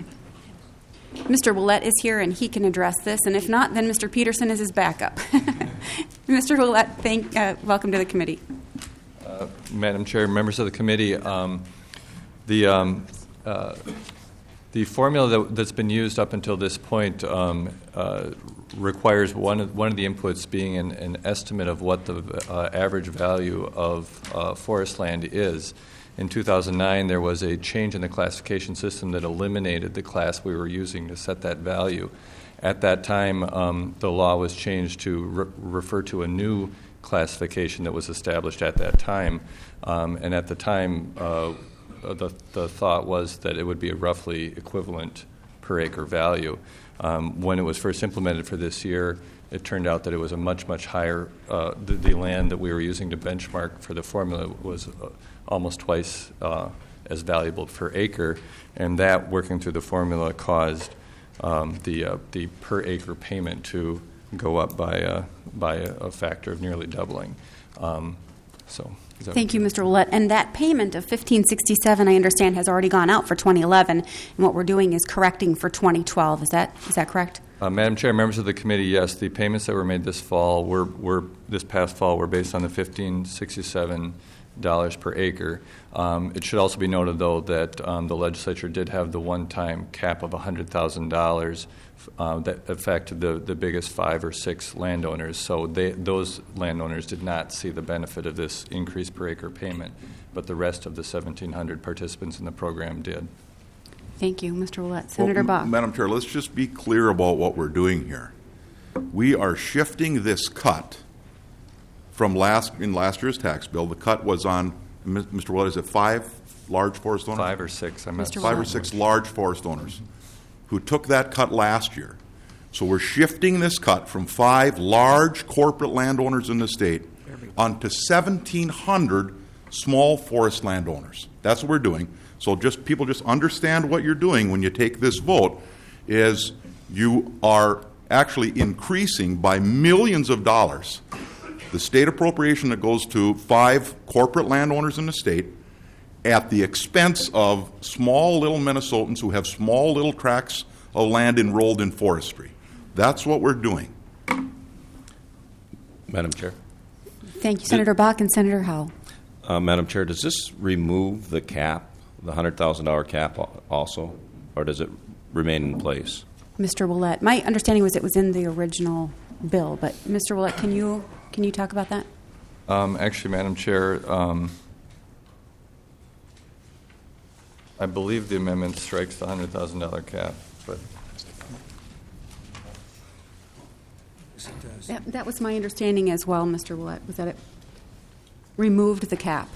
A: Mister Willett is here, and he can address this. And if not, then Mister Peterson is his backup. Mister Willett, thank, uh, welcome to the committee.
N: Uh, Madam Chair, members of the committee, um, the um, uh, the formula that, that's been used up until this point um, uh, requires one of, one of the inputs being an, an estimate of what the uh, average value of uh, forest land is. In two thousand nine, there was a change in the classification system that eliminated the class we were using to set that value. At that time, um, the law was changed to re- refer to a new classification that was established at that time. Um, and at the time, uh, the, the thought was that it would be a roughly equivalent per acre value. Um, when it was first implemented for this year, it turned out that it was a much, much higher, uh, the, the land that we were using to benchmark for the formula was uh, almost twice uh, as valuable per acre, and that, working through the formula, caused um, the uh, the per acre payment to go up by uh, by a factor of nearly doubling. Um, so, is that
A: Thank you, Mister Willett. And that payment of fifteen sixty-seven, I understand, has already gone out for twenty eleven, and what we're doing is correcting for twenty twelve. Is that is that correct?
N: Uh, Madam Chair, members of the committee, yes, the payments that were made this fall were, were this past fall were based on the fifteen sixty-seven dollars per acre. Um, it should also be noted, though, that um, the legislature did have the one-time cap of one hundred thousand dollars uh, that affected the, the biggest five or six landowners. So they, those landowners did not see the benefit of this increased per acre payment, but the rest of the seventeen hundred participants in the program did.
A: Thank you, Mister Willett. Senator
G: well,
A: Bach.
G: Madam Chair, let's just be clear about what we're doing here. We are shifting this cut from last in last year's tax bill. The cut was on, Mister Willett, is it five large forest owners?
N: Five or six. I meant
G: five or six large forest owners who took that cut last year. So we're shifting this cut from five large corporate landowners in the state onto seventeen hundred small forest landowners. That's what we're doing. So just people just understand what you're doing when you take this vote is you are actually increasing by millions of dollars the state appropriation that goes to five corporate landowners in the state at the expense of small little Minnesotans who have small little tracts of land enrolled in forestry. That's what we're doing.
E: Madam Chair.
A: Thank you, Senator Bach and Senator Howell.
E: Uh, Madam Chair, does this remove the cap, the one hundred thousand dollars cap also, or does it remain in place?
A: Mister Willett, my understanding was it was in the original bill, but Mister Willett, can you can you talk about that?
N: Um, actually, Madam Chair, um, I believe the amendment strikes the one hundred thousand dollars cap, but
A: That, that was my understanding as well, Mister Willett, was that it removed the cap.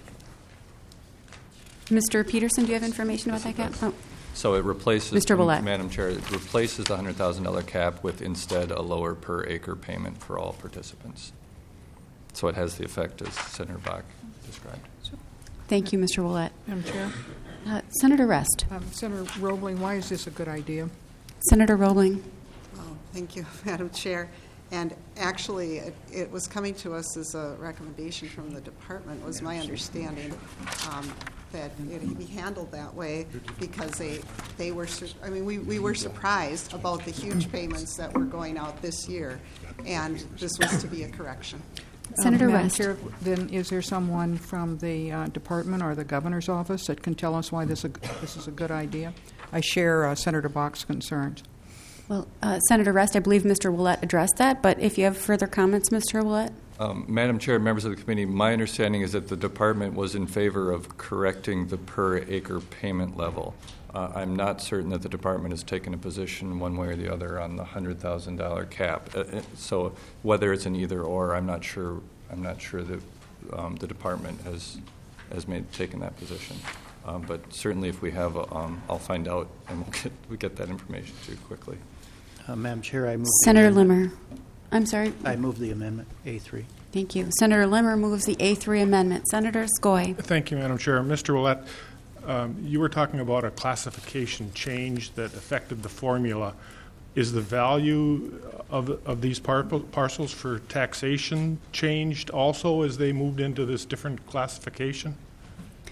A: Mister Peterson, do you have information about that cap? Oh.
N: So it replaces,
A: Mister Willett.
N: Madam Chair, it replaces the one hundred thousand dollars cap with instead a lower per acre payment for all participants. So it has the effect as Senator Bach described.
A: Thank you, Mister Willett.
I: Madam Chair.
A: Uh, Senator Rest.
I: Um, Senator Roebling, why is this a good idea?
A: Senator Roebling.
B: Oh, thank you, Madam Chair. And actually, it, it was coming to us as a recommendation from the department, was my understanding, um, that it be handled that way because they they were, sur- I mean, we, we were surprised about the huge payments that were going out this year, and this was to be a correction.
A: Senator
I: um, Madam
A: Rest.
I: Chair, then is there someone from the uh, department or the governor's office that can tell us why this, a, this is a good idea? I share uh, Senator Bach's concerns.
A: Well, uh, Senator Rest, I believe Mister Willett addressed that, but if you have further comments, Mister Willett.
N: Um, Madam Chair, members of the committee, my understanding is that the department was in favor of correcting the per acre payment level. Uh, I'm not certain that the department has taken a position one way or the other on the one hundred thousand dollars cap. Uh, so whether it's an either or, I'm not sure. I'm not sure that um, the department has has made taken that position. Um, but certainly, if we have, a, um, I'll find out, and we'll get we get that information to you quickly.
J: Uh, Madam Chair, I move.
A: Senator Limmer. I'm sorry.
J: I move the amendment A three.
A: Thank you. Senator Limmer moves the A three amendment. Senator Skoye.
C: Thank you, Madam Chair. Mister Willett, um, you were talking about a classification change that affected the formula. Is the value of of these par- parcels for taxation changed also as they moved into this different classification?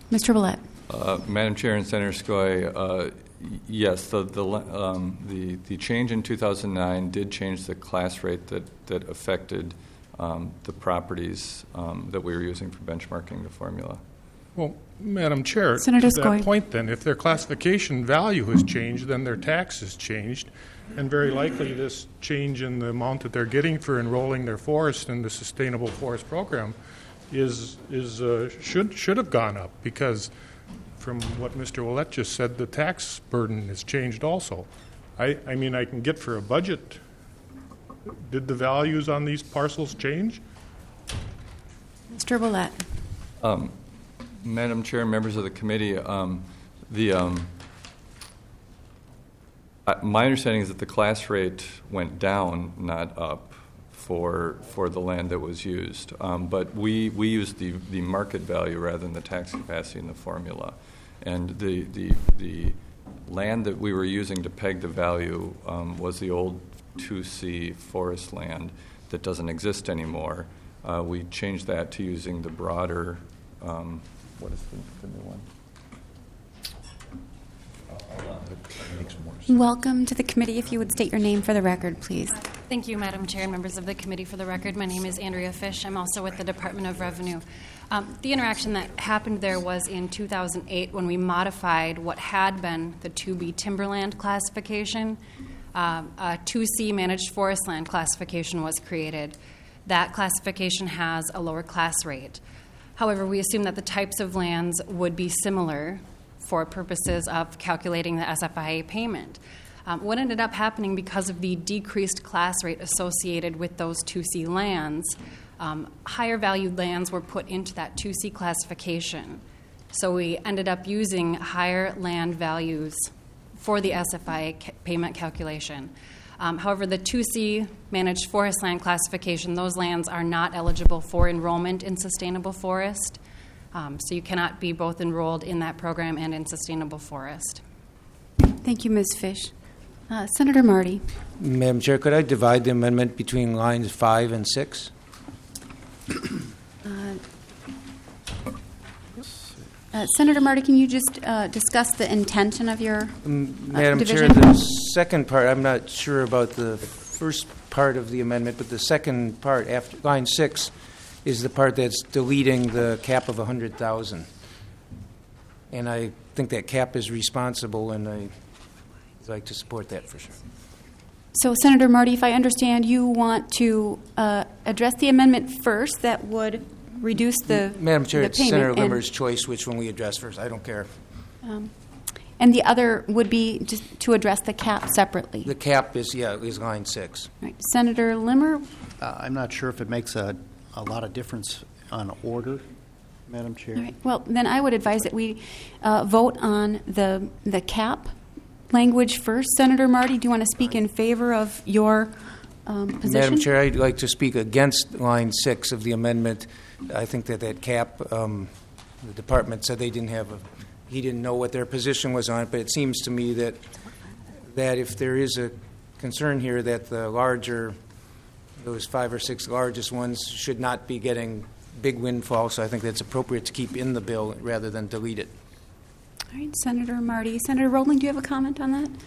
A: Mister Willett.
N: Uh, Madam Chair and Senator Skoye, uh, yes, the the, um, the the change in two thousand nine did change the class rate that that affected um, the properties um, that we were using for benchmarking the formula.
C: Well, Madam Chair,
A: Senator
C: to
A: Skoye.
C: that point then, if their classification value has changed, then their tax has changed, and very likely this change in the amount that they're getting for enrolling their forest in the Sustainable Forest Program is is uh, should should have gone up, because from what Mister Willett just said, the tax burden has changed also. I, I mean, I can get for a budget. Did the values on these parcels change?
A: Mister Willett.
N: Um, Madam Chair, members of the committee, um, the um, uh, my understanding is that the class rate went down, not up, for for the land that was used. Um, but we we used the the market value rather than the tax capacity in the formula, and the the the land that we were using to peg the value um, was the old two C forest land that doesn't exist anymore. Uh, we changed that to using the broader. Um, what is the, the new one?
A: Welcome to the committee. If you would state your name for the record, please.
O: Thank you, Madam Chair and members of the committee. For the record, my name is Andrea Fish. I'm also with the Department of Revenue. Um, the interaction that happened there was in two thousand eight when we modified what had been the two B timberland classification. Um, a two C managed forest land classification was created. That classification has a lower class rate. However, we assume that the types of lands would be similar for purposes of calculating the S F I A payment. Um, what ended up happening because of the decreased class rate associated with those two C lands, um, higher valued lands were put into that two C classification. So we ended up using higher land values for the S F I A ca- payment calculation. Um, however, the two C managed forest land classification, those lands are not eligible for enrollment in sustainable forest. Um, so you cannot be both enrolled in that program and in sustainable forest.
A: Thank you, Miz Fish. Uh, Senator Marty.
P: Madam Chair, could I divide the amendment between lines five and six?
A: Uh, uh, Senator Marty, can you just uh, discuss the intention of your uh,
P: Madam
A: division?
P: Chair, the second part, I'm not sure about the first part of the amendment, but the second part, after line six, is the part that's deleting the cap of one hundred thousand. And I think that cap is responsible, and I'd like to support that for sure.
A: So, Senator Marty, if I understand, you want to uh, address the amendment first that would reduce the
P: Madam Chair,
A: the
P: it's
A: payment
P: Senator
A: and-
P: Limmer's choice which one we address first. I don't care.
A: Um, and the other would be just to address the cap separately.
P: The cap is, yeah, is line six.
A: Right. Senator Limmer?
J: Uh, I'm not sure if it makes a, a lot of difference on order, Madam Chair.
A: All right. Well, then I would advise that we uh, vote on the the cap language first. Senator Marty, do you want to speak in favor of your um, position?
P: Madam Chair, I'd like to speak against line six of the amendment. I think that that cap, um, the department said they didn't have a, he didn't know what their position was on it, but it seems to me that that if there is a concern here that the larger, those five or six largest ones should not be getting big windfalls, so I think that's appropriate to keep in the bill rather than delete it.
A: All right, Senator Marty. Senator Rowling, do you have a comment on that?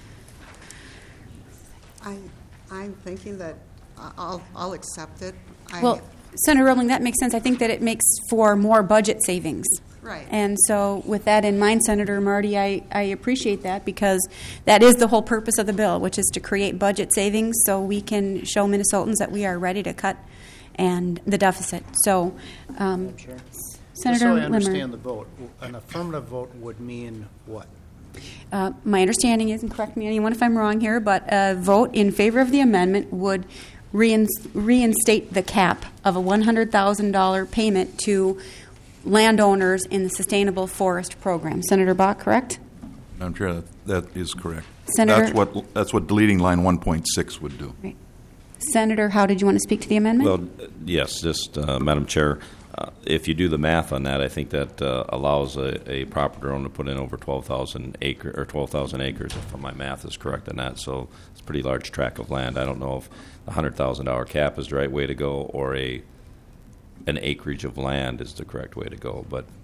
B: I, I'm thinking that I'll, I'll accept it. I,
A: Well, Senator Rowling, that makes sense. I think that it makes for more budget savings.
B: Right.
A: And so with that in mind, Senator Marty, I, I appreciate that because that is the whole purpose of the bill, which is to create budget savings so we can show Minnesotans that we are ready to cut and the deficit. So, um,
J: Sure.
A: Senator
J: Just so I
A: Limmer.
J: understand the vote, an affirmative vote would mean what?
A: Uh, my understanding is, and correct me anyone if I'm wrong here, but a vote in favor of the amendment would rein- reinstate the cap of a one hundred thousand dollars payment to landowners in the Sustainable Forest Program. Senator Bach, correct?
G: Madam Chair, that, that is correct.
A: Senator-
G: That's what, that's what deleting line one point six would do.
A: Right. Senator, how did you want to speak to the amendment?
E: Well, yes, just, uh, Madam Chair, uh, if you do the math on that, I think that uh, allows a, a property owner to put in over twelve thousand acre or twelve thousand acres, if my math is correct on that. So it's a pretty large tract of land. I don't know if a one hundred thousand dollars cap is the right way to go or a an acreage of land is the correct way to go, but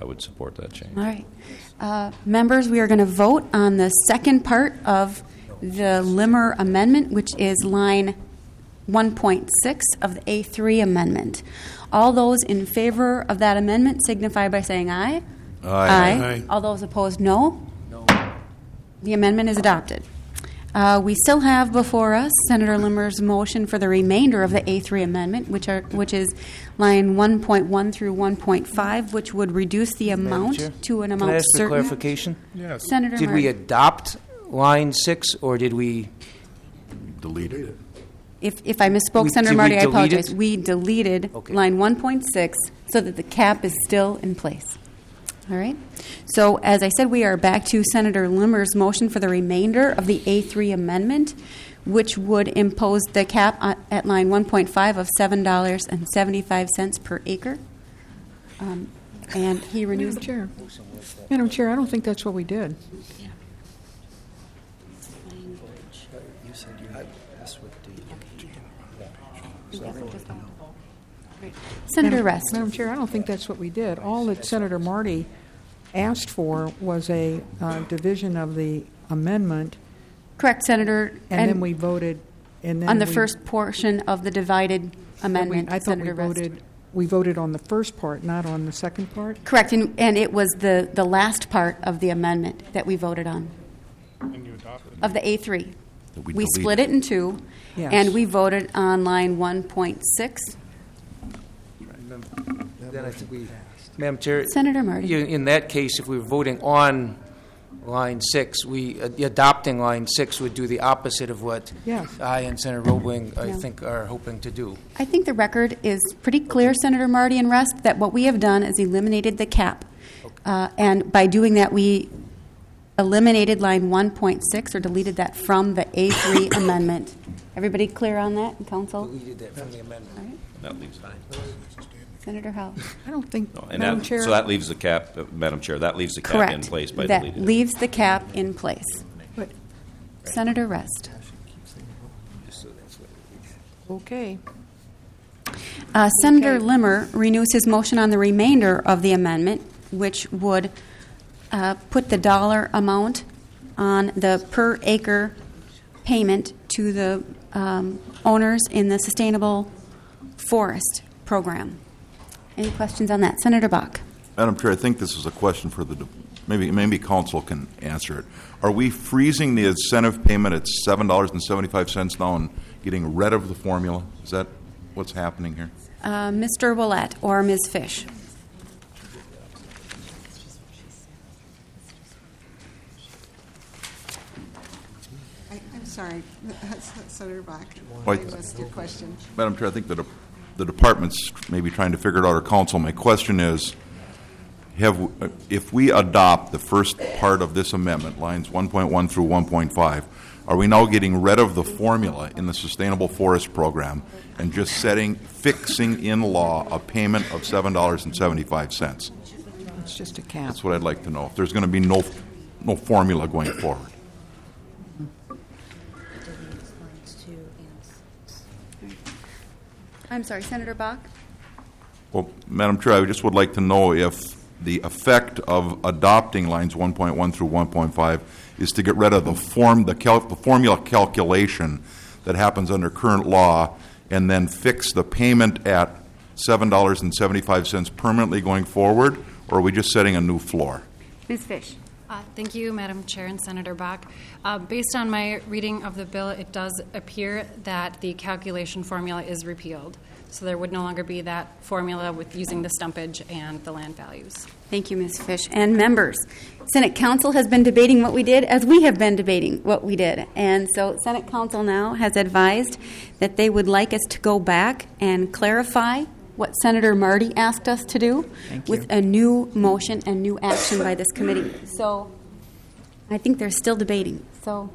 E: I would support that change.
A: All right. Uh, members, we are going to vote on the second part of the Limmer amendment, which is line one point six of the A three amendment. All those in favor of that amendment signify by saying aye.
G: Aye.
A: Aye.
G: Aye.
A: All those opposed, no. No. The amendment is adopted. Uh, we still have before us Senator Limmer's motion for the remainder of the A three amendment, which are which is line one point one through one point five, which would reduce the amount
P: Chair,
A: to an
P: can
A: amount
P: I ask
A: certain.
P: a clarification?
C: Yes.
A: Senator
P: Did we
A: Murray.
P: adopt line six, or did we
G: delete it?
A: If, if I misspoke,
P: We-
A: Senator
P: did we
A: Marty, I
P: delete
A: apologize.
P: it?
A: We deleted
P: Okay.
A: line one point six so that the cap is still in place. All right? So, as I said, we are back to Senator Limmer's motion for the remainder of the A three amendment, which would impose the cap on- at line one point five of seven dollars and seventy-five cents per acre. Um, and he renews.
I: Madam Chair. Madam Chair, I don't think that's what we did.
J: You said you had this with
A: Senator
I: Madam-
A: Rest.
I: Madam Chair, I don't think that's what we did. All that Senator Marty asked for was a uh, division of the amendment.
A: Correct, Senator.
I: And, then we voted. And then
A: on the
I: we-
A: first portion of the divided amendment,
I: I thought we
A: Senator Rest.
I: voted. We voted on the first part, not on the second part.
A: Correct, and, and it was the, the last part of the amendment that we voted on,
C: And you adopted.
A: of the A three.
G: That we
A: We
G: delete.
A: split it in two,
I: Yes.
A: and we voted on line one point six.
P: Then I think we, Madam Chair.
A: Senator Marty.
P: you- In that case, if we were voting on line six, we, uh, adopting line six would do the opposite of what
I: Yes.
P: I and Senator Roebling, I
A: Yeah.
P: think, are hoping to do.
A: I think the record is pretty clear, Senator Marty and Rest, that what we have done is eliminated the cap. Uh, and by doing that, we eliminated line one point six or deleted that from the A three amendment. Everybody clear on that in council?
P: Deleted that from the amendment.
E: That leaves
A: Senator Howell?
I: I don't think,
E: No, and
I: Madam
E: that,
I: Chair.
E: so that leaves the cap, uh, Madam Chair, that leaves the cap
A: Correct.
E: in place by
A: That
E: deleting it.
A: leaves the cap in place.
I: But-
A: Senator Rest.
I: Okay.
A: Uh, Senator
I: Okay.
A: Limmer renews his motion on the remainder of the amendment, which would uh, put the dollar amount on the per acre payment to the um, owners in the Sustainable Forest Program. Any questions on that? Senator Bach.
G: Madam Chair, I think this is a question for the, maybe maybe council can answer it. Are we freezing the incentive payment at seven dollars and seventy-five cents now and getting rid of the formula? Is that what's happening here?
A: Uh, Mister Willett or Miz Fish.
B: I, I'm sorry, Senator Bach.
G: Wait.
B: I missed your question.
G: Madam Chair, I think that the, the department's maybe trying to figure it out, or council. My question is, have, if we adopt the first part of this amendment, lines one point one through one point five, are we now getting rid of the formula in the Sustainable Forest Program and just setting, fixing in law a payment of seven dollars and seventy-five cents?
I: It's just a cap.
G: That's what I'd like to know. If there's going to be no, no formula going forward.
A: I'm sorry, Senator Bach?
G: Well, Madam Chair, I just would like to know if the effect of adopting lines one point one through one point five is to get rid of the form, the, cal- the formula calculation that happens under current law, and then fix the payment at seven dollars and seventy-five cents permanently going forward, or are we just setting a new floor?
A: Miz Fish.
O: Uh, thank you, Madam Chair and Senator Bach. Uh, based on my reading of the bill, it does appear that the calculation formula is repealed. So there would no longer be that formula with using the stumpage and the land values.
A: Thank you, Miz Fish. And members, Senate Council has been debating what we did as we have been debating what we did. And so Senate Council now has advised that they would like us to go back and clarify what Senator Marty asked us to do with a new motion and new action by this committee. So I think they're still debating. So,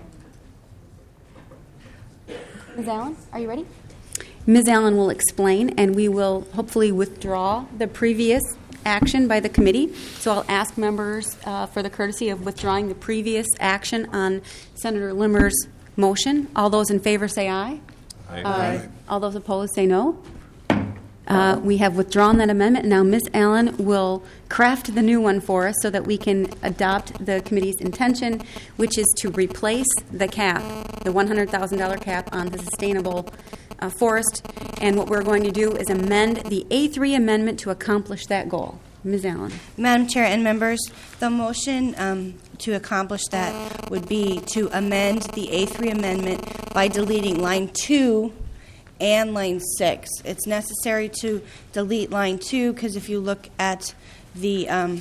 A: Miz Allen, are you ready? Miz Allen will explain, and we will hopefully withdraw the previous action by the committee. So I'll ask members uh, for the courtesy of withdrawing the previous action on Senator Limmer's motion. All those in favor say aye.
E: Aye.
A: Aye. All those opposed say no. Uh, we have withdrawn that amendment. Now Miz Allen will craft the new one for us so that we can adopt the committee's intention, which is to replace the cap, the one hundred thousand dollars cap on the sustainable uh, forest. And what we're going to do is amend the A three amendment to accomplish that goal. Miz Allen.
M: Madam Chair and members, the motion um, to accomplish that would be to amend the A three amendment by deleting line two and line six. It's necessary to delete line two because if you look at the um,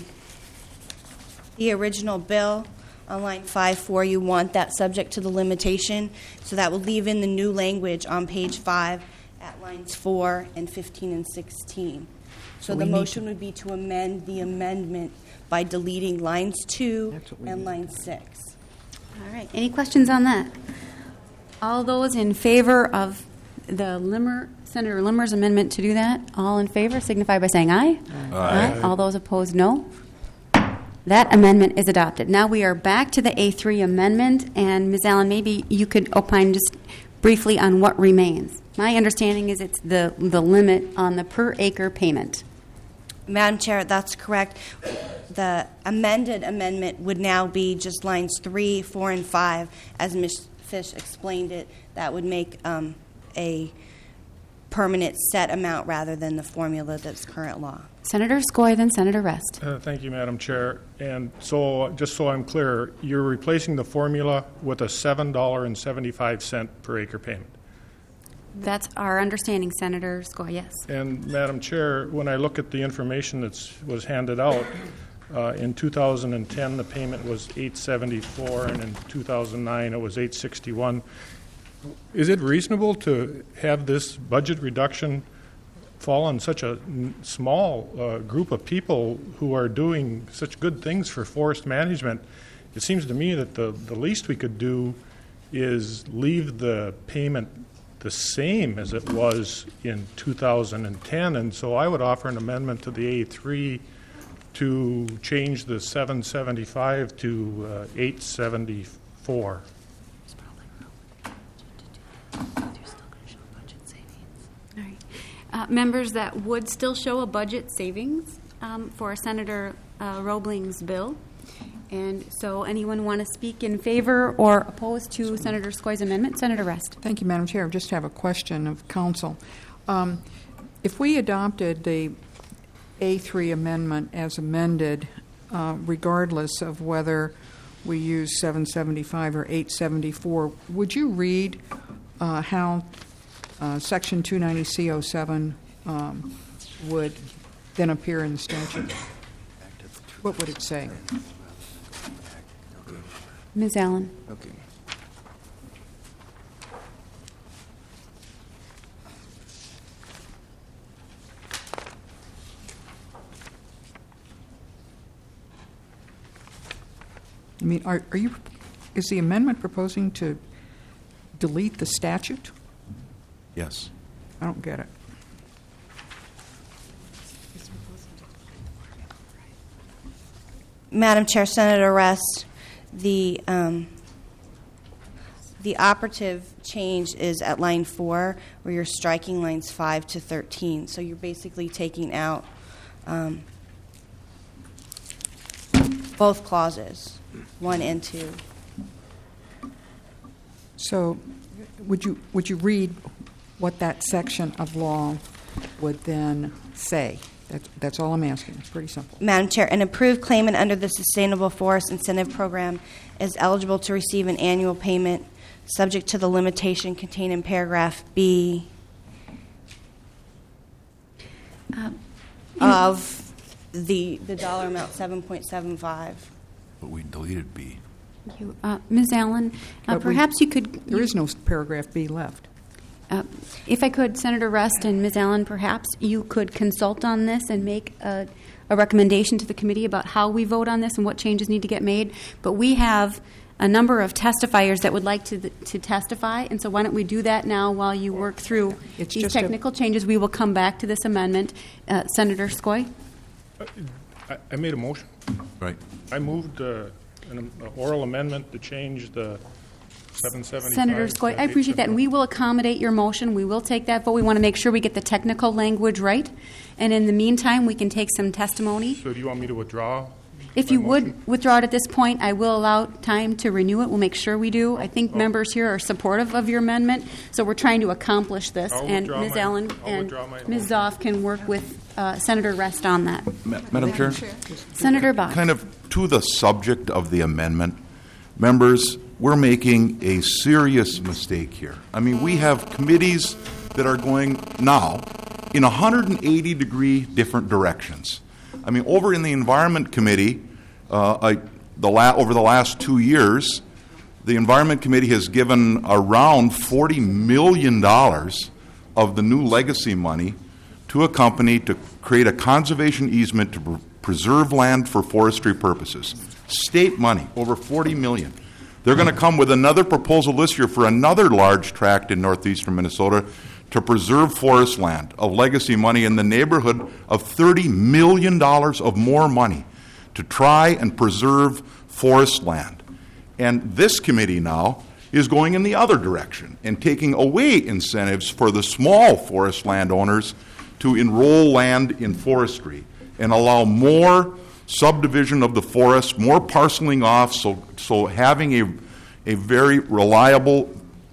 M: the original bill on line five four, you want that subject to the limitation. So that will leave in the new language on page five at lines four and fifteen and sixteen. So, so the motion would be to amend the amendment by deleting lines two and line six.
A: All right. Any questions on that? All those in favor of the Limmer, Senator Limmer's amendment to do that, all in favor signify by saying aye.
G: Aye. Aye.
A: All those opposed, no. That amendment is adopted. Now we are back to the A three amendment, and Miz Allen, maybe you could opine just briefly on what remains. My understanding is it's the, the limit on the per acre payment.
M: Madam Chair, that's correct. The amended amendment would now be just lines three, four, and five. As Miz Fish explained it, that would make um, a permanent set amount rather than the formula that's current law.
A: Senator Skoye, then Senator Rest.
C: Uh, thank you, Madam Chair. And so, just so I'm clear, you're replacing the formula with a seven dollars and seventy-five cents per acre payment.
A: That's our understanding, Senator Skoye, yes.
C: And, Madam Chair, when I look at the information that was handed out, uh, in two thousand ten the payment was eight seventy-four, and in two thousand nine it was eight sixty-one. Is it reasonable to have this budget reduction fall on such a n- small uh, group of people who are doing such good things for forest management? It seems to me that the, the least we could do is leave the payment the same as it was in two thousand ten, and so I would offer an amendment to the A three to change the seven seventy-five to uh, eight seventy-four.
A: All right. Uh, members, that would still show a budget savings um, for Senator uh, Roebling's bill. And so anyone want to speak in favor or opposed to Senator Skoye's amendment? Senator Rest.
I: Thank you, Madam Chair. I just have a question of council. Um, if we adopted the A three amendment as amended, uh, regardless of whether we use seven seventy-five or eight seventy-four, would you read uh, how uh, Section two ninety C oh seven um, would then appear in the statute? What would it say?
A: Miz Allen.
P: Okay.
I: I mean, are, are you? Is the amendment proposing to delete the statute?
G: Yes.
I: I don't get it.
M: Madam Chair, Senator Rest, the um, the operative change is at line four, where you're striking lines five to thirteen. So you're basically taking out um, both clauses, one and two.
I: So, would you would you read what that section of law would then say? That's, that's all I'm asking. It's pretty simple.
M: Madam Chair, an approved claimant under the Sustainable Forest Incentive Program is eligible to receive an annual payment subject to the limitation contained in paragraph B
A: Um,
M: of the the dollar amount seven point seven five.
G: But we deleted B.
A: You, uh, Miz Allen, uh,
I: But we-
A: perhaps you could.
I: There is no paragraph B left.
A: Uh, if I could, Senator Rest and Miz Allen, perhaps you could consult on this and make a, a recommendation to the committee about how we vote on this and what changes need to get made. But we have a number of testifiers that would like to to testify, and so why don't we do that now while you work through
I: It's
A: these
I: just a-
A: technical changes? We will come back to this amendment. Uh, Senator Skoye?
C: I, I made a motion.
G: Right.
C: I moved uh, an oral amendment to change the seven seventy-five.
A: Senator Skoye, I appreciate that, and we will accommodate your motion. We will take that vote. We want to make sure we get the technical language right, and in the meantime, we can take some testimony.
C: So do you want me to withdraw?
A: If you would withdraw it at this point, I will allow time to renew it. We'll make sure we do. I think
C: Oh.
A: members here are supportive of your amendment, so we're trying to accomplish this.
C: I'll
A: And
C: withdraw
A: Miz
C: my-
A: Allen
C: I'll
A: and
C: withdraw my
A: Miz Zoff can work with uh, Senator Rest on that.
G: Ma- Madam Chair?
A: Senator Bach.
G: Kind of to the subject of the amendment, members, we're making a serious mistake here. I mean, we have committees that are going now in one hundred eighty degree different directions. I mean, over in the Environment Committee, uh, I, the la- over the last two years, the Environment Committee has given around forty million dollars of the new legacy money to a company to create a conservation easement to pr- preserve land for forestry purposes. State money, over forty million dollars. They're going to come with another proposal this year for another large tract in northeastern Minnesota to preserve forest land, of legacy money in the neighborhood of thirty million dollars of more money to try and preserve forest land. And this committee now is going in the other direction and taking away incentives for the small forest landowners to enroll land in forestry and allow more subdivision of the forest, more parceling off, so so having a a very reliable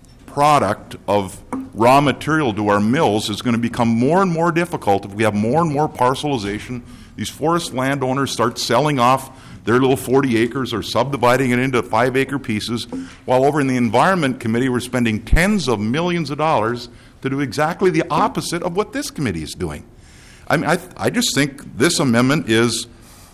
G: product of raw material to our mills is going to become more and more difficult if we have more and more parcelization. These forest landowners start selling off their little forty acres or subdividing it into five acre pieces, while over in the Environment Committee we're spending tens of millions of dollars to do exactly the opposite of what this committee is doing. I mean, I, I just think this amendment is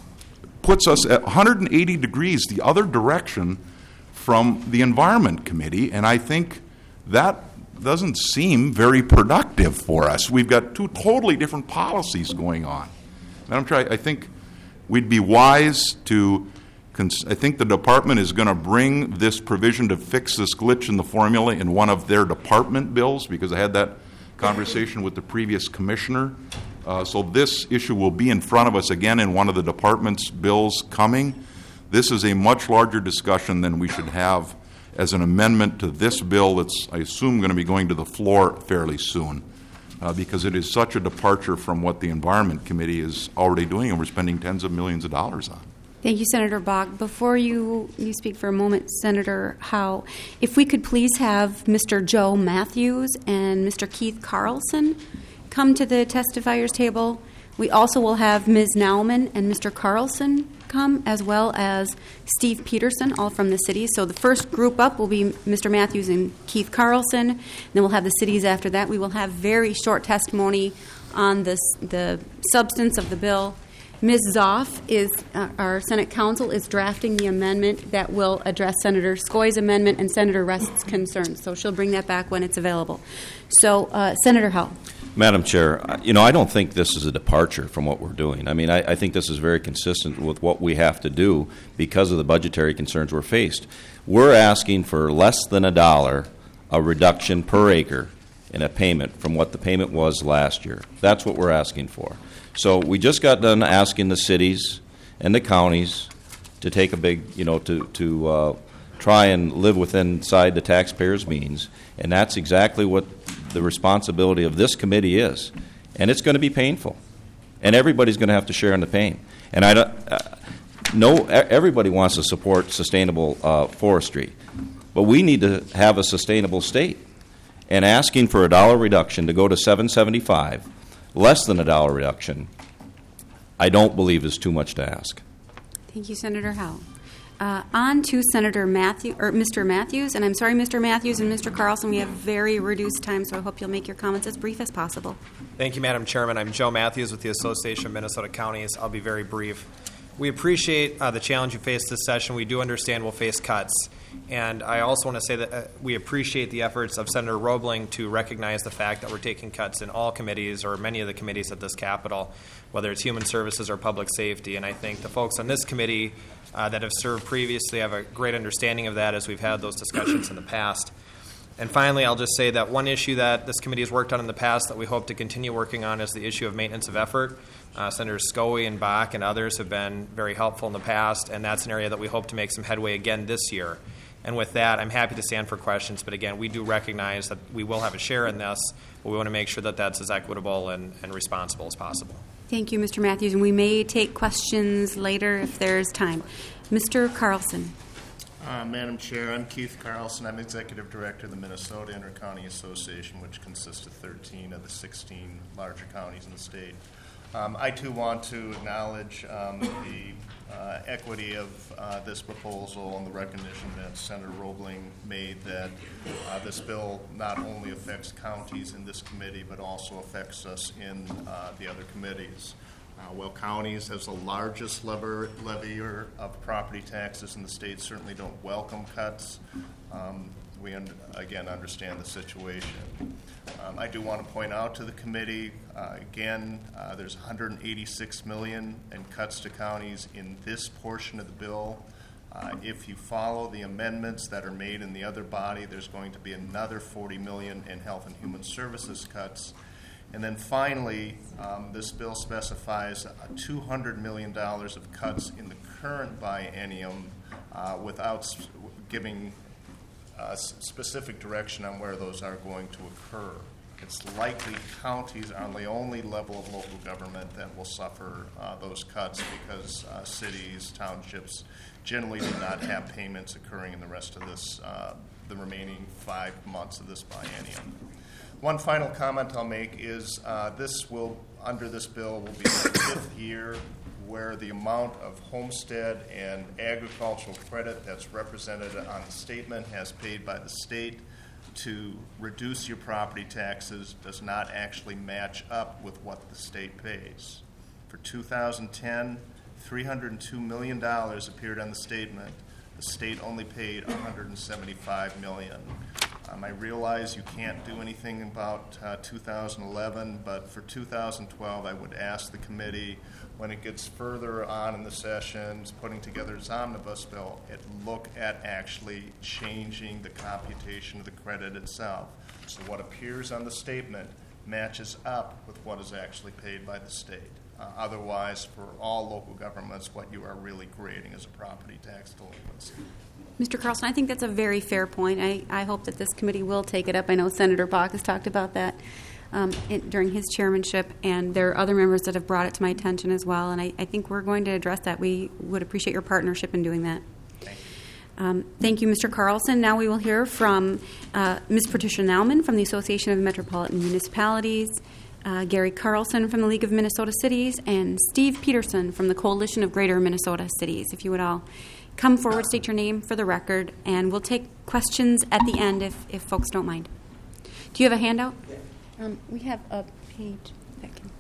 G: puts us at one hundred eighty degrees the other direction from the Environment Committee, and I think that doesn't seem very productive for us. We've got two totally different policies going on. Madam Chair, I think we'd be wise to, cons- I think the department is going to bring this provision to fix this glitch in the formula in one of their department bills, because I had that conversation with the previous commissioner. Uh, so this issue will be in front of us again in one of the department's bills coming. This is a much larger discussion than we should have as an amendment to this bill that's, I assume, going to be going to the floor fairly soon, uh, because it is such a departure from what the Environment Committee is already doing and we're spending tens of millions of dollars on.
A: Thank you, Senator Bach. Before you, you speak for a moment, Senator Howe, if we could please have Mister Joe Matthews and Mister Keith Carlson come to the testifiers table. We also will have Miz Nauman and Mister Carlson come, as well as Steve Peterson, all from the city. So the first group up will be Mister Matthews and Keith Carlson. Then we'll have the cities after that. We will have very short testimony on this, the substance of the bill. Miz Zoff is, uh, our Senate counsel, is drafting the amendment that will address Senator Skoye's amendment and Senator Rest's concerns. So she'll bring that back when it's available. So, uh, Senator Howe.
E: Madam Chair, you know, I don't think this is a departure from what we're doing. I mean, I, I think this is very consistent with what we have to do because of the budgetary concerns we're faced. We're asking for less than a dollar a reduction per acre in a payment from what the payment was last year. That's what we're asking for. So we just got done asking the cities and the counties to take a big, you know, to, to uh, try and live within inside the taxpayers' means, and that's exactly what the responsibility of this committee is. And it's going to be painful, and everybody's going to have to share in the pain. And I don't, uh, no, everybody wants to support sustainable uh, forestry, but we need to have a sustainable state. And asking for a dollar reduction to go to seven seventy-five, less than a dollar reduction, I don't believe is too much to ask.
A: Thank you, Senator Howe. Uh, on to Senator Matthew, or Mister Matthews, and I'm sorry, Mister Matthews and Mister Carlson, we have very reduced time, so I hope you'll make your comments as brief as possible.
Q: Thank you, Madam Chairman. I'm Joe Matthews with the Association of Minnesota Counties. I'll be very brief. We appreciate uh, the challenge you face this session. We do understand we'll face cuts. And I also want to say that uh, we appreciate the efforts of Senator Roebling to recognize the fact that we're taking cuts in all committees or many of the committees at this Capitol, whether it's Human Services or Public Safety. And I think the folks on this committee uh, that have served previously have a great understanding of that as we've had those discussions in the past. And finally, I'll just say that one issue that this committee has worked on in the past that we hope to continue working on is the issue of maintenance of effort. Uh, Senators Skoye and Bach and others have been very helpful in the past, and that's an area that we hope to make some headway again this year. And with that, I'm happy to stand for questions. But again, we do recognize that we will have a share in this, but we want to make sure that that's as equitable and, and responsible as possible.
A: Thank you, Mister Matthews. And we may take questions later if there's time. Mister Carlson.
R: Uh, Madam Chair, I'm Keith Carlson. I'm Executive Director of the Minnesota Intercounty Association, which consists of thirteen of the sixteen larger counties in the state. Um, I, too, want to acknowledge um, the uh, equity of uh, this proposal and the recognition that Senator Roebling made that uh, this bill not only affects counties in this committee, but also affects us in uh, the other committees. Uh, while counties, as the largest lever, levier of property taxes in the state, certainly don't welcome cuts, um, we, un- again, understand the situation. Um, I do want to point out to the committee, uh, again, uh, there's one hundred eighty-six million dollars in cuts to counties in this portion of the bill. Uh, if you follow the amendments that are made in the other body, there's going to be another forty million dollars in health and human services cuts. And then finally, um, this bill specifies uh, two hundred million dollars of cuts in the current biennium uh, without sp- giving uh, s- specific direction on where those are going to occur. It's likely counties are the only level of local government that will suffer uh, those cuts because uh, cities, townships generally do not have payments occurring in the rest of this, uh, the remaining five months of this biennium. One final comment I'll make is uh, this will, under this bill, will be the fifth year where the amount of homestead and agricultural credit that's represented on the statement as paid by the state to reduce your property taxes does not actually match up with what the state pays. For two thousand ten, three hundred two million dollars appeared on the statement. The state only paid one hundred seventy-five million dollars. Um, I realize you can't do anything about uh, two thousand eleven, but for two thousand twelve, I would ask the committee, when it gets further on in the sessions, putting together its omnibus bill, it look at actually changing the computation of the credit itself. So what appears on the statement matches up with what is actually paid by the state. Uh, otherwise, for all local governments, what you are really creating is a property tax delinquency.
A: Mister Carlson, I think that's a very fair point. I, I hope that this committee will take it up. I know Senator Bach has talked about that um, in, during his chairmanship, and there are other members that have brought it to my attention as well, and I, I think we're going to address that. We would appreciate your partnership in doing that.
R: Thank you.
A: Um, thank you, Mister Carlson. Now we will hear from uh, Miz Patricia Nauman from the Association of Metropolitan Municipalities, uh, Gary Carlson from the League of Minnesota Cities, and Steve Peterson from the Coalition of Greater Minnesota Cities. If you would all come forward, state your name for the record, and we'll take questions at the end if, if folks don't mind. Do you have a handout? Um, we have a page that can...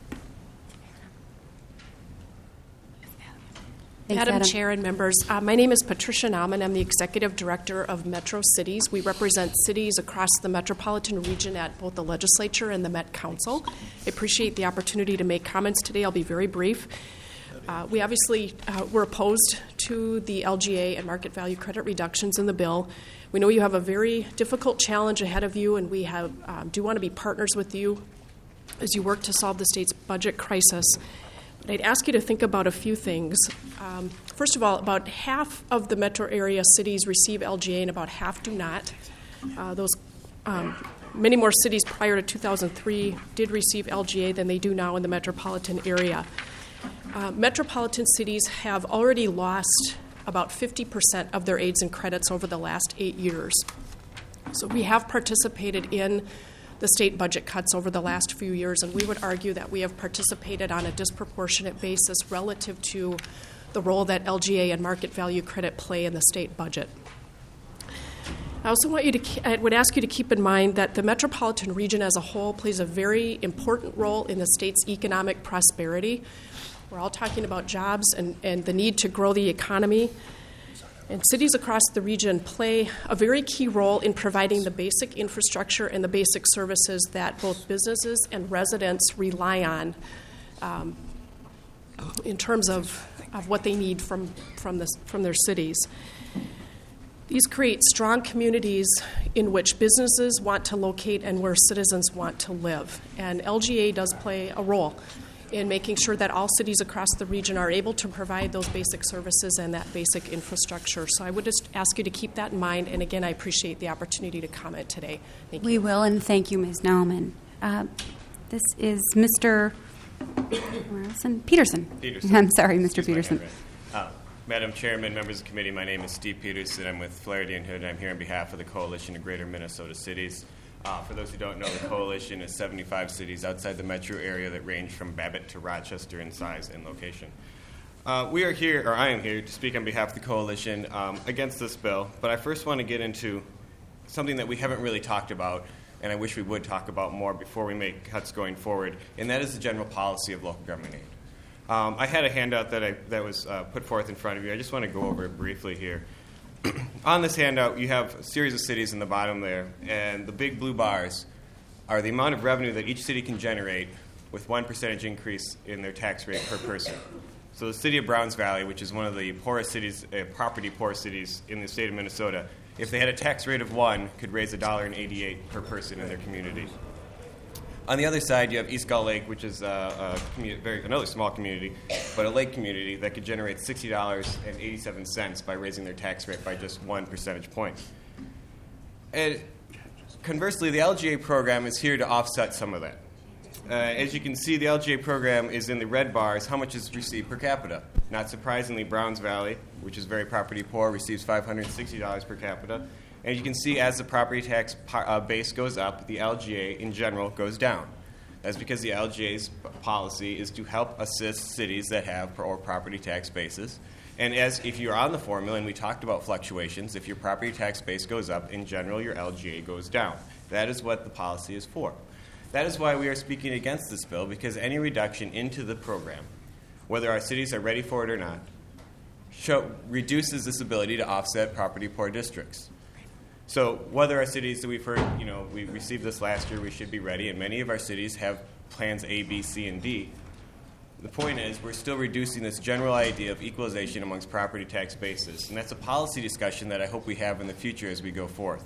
A: Thanks,
S: Madam
A: Adam.
S: Chair and members, uh, my name is Patricia Nauman. I'm the Executive Director of Metro Cities. We represent cities across the metropolitan region at both the legislature and the Met Council. I appreciate the opportunity to make comments today. I'll be very brief. Uh, we obviously uh, were opposed to the L G A and market value credit reductions in the bill. We know you have a very difficult challenge ahead of you, and we have um, do want to be partners with you as you work to solve the state's budget crisis. But I'd ask you to think about a few things. Um, first of all, about half of the metro area cities receive L G A and about half do not. Uh, those um, many more cities prior to two thousand three did receive L G A than they do now in the metropolitan area. Uh, metropolitan cities have already lost about fifty percent of their aids and credits over the last eight years. So we have participated in the state budget cuts over the last few years, and we would argue that we have participated on a disproportionate basis relative to the role that L G A and market value credit play in the state budget. I also want you to, I would ask you to keep in mind that the metropolitan region as a whole plays a very important role in the state's economic prosperity. We're all talking about jobs and, and the need to grow the economy. And cities across the region play a very key role in providing the basic infrastructure and the basic services that both businesses and residents rely on um, in terms of, of what they need from, from, the, from their cities. These create strong communities in which businesses want to locate and where citizens want to live. And L G A does play a role in making sure that all cities across the region are able to provide those basic services and that basic infrastructure. So I would just ask you to keep that in mind. And again, I appreciate the opportunity to comment today. Thank you.
A: We will, and thank you, Miz Nauman. Uh, this is Mister Peterson. Peterson.
T: Peterson.
A: I'm sorry, Mister Peterson.
T: Uh, Madam Chairman, members of the committee, my name is Steve Peterson. I'm with Flaherty and Hood, and I'm here on behalf of the Coalition of Greater Minnesota Cities. Uh, for those who don't know, the coalition is seventy-five cities outside the metro area that range from Babbitt to Rochester in size and location. Uh, we are here, or I am here, to speak on behalf of the coalition um, against this bill, but I first want to get into something that we haven't really talked about, and I wish we would talk about more before we make cuts going forward, and that is the general policy of local government aid. Um, I had a handout that, I, that was uh, put forth in front of you. I just want to go over it briefly here. On this handout, you have a series of cities in the bottom there, and the big blue bars are the amount of revenue that each city can generate with one percentage increase in their tax rate per person. So the city of Browns Valley, which is one of the poorest cities, uh, property poor cities in the state of Minnesota, if they had a tax rate of one, could raise one dollar and eighty-eight cents per person in their community. On the other side, you have East Gull Lake, which is uh, a commu- very, another small community, but a lake community that could generate sixty dollars and eighty-seven cents by raising their tax rate by just one percentage point. And conversely, the L G A program is here to offset some of that. Uh, as you can see, the L G A program is in the red bars, how much is received per capita. Not surprisingly, Browns Valley, which is very property poor, receives five hundred sixty dollars per capita. And you can see as the property tax uh, base goes up, the L G A in general goes down. That's because the L G A's policy is to help assist cities that have or property tax bases. And as if you're on the formula, and we talked about fluctuations, if your property tax base goes up, in general, your L G A goes down. That is what the policy is for. That is why we are speaking against this bill, because any reduction into the program, whether our cities are ready for it or not, show, reduces this ability to offset property poor districts. So whether our cities that we've heard, you know, we received this last year, we should be ready, and many of our cities have plans A, B, C, and D. The point is we're still reducing this general idea of equalization amongst property tax bases, and that's a policy discussion that I hope we have in the future as we go forth.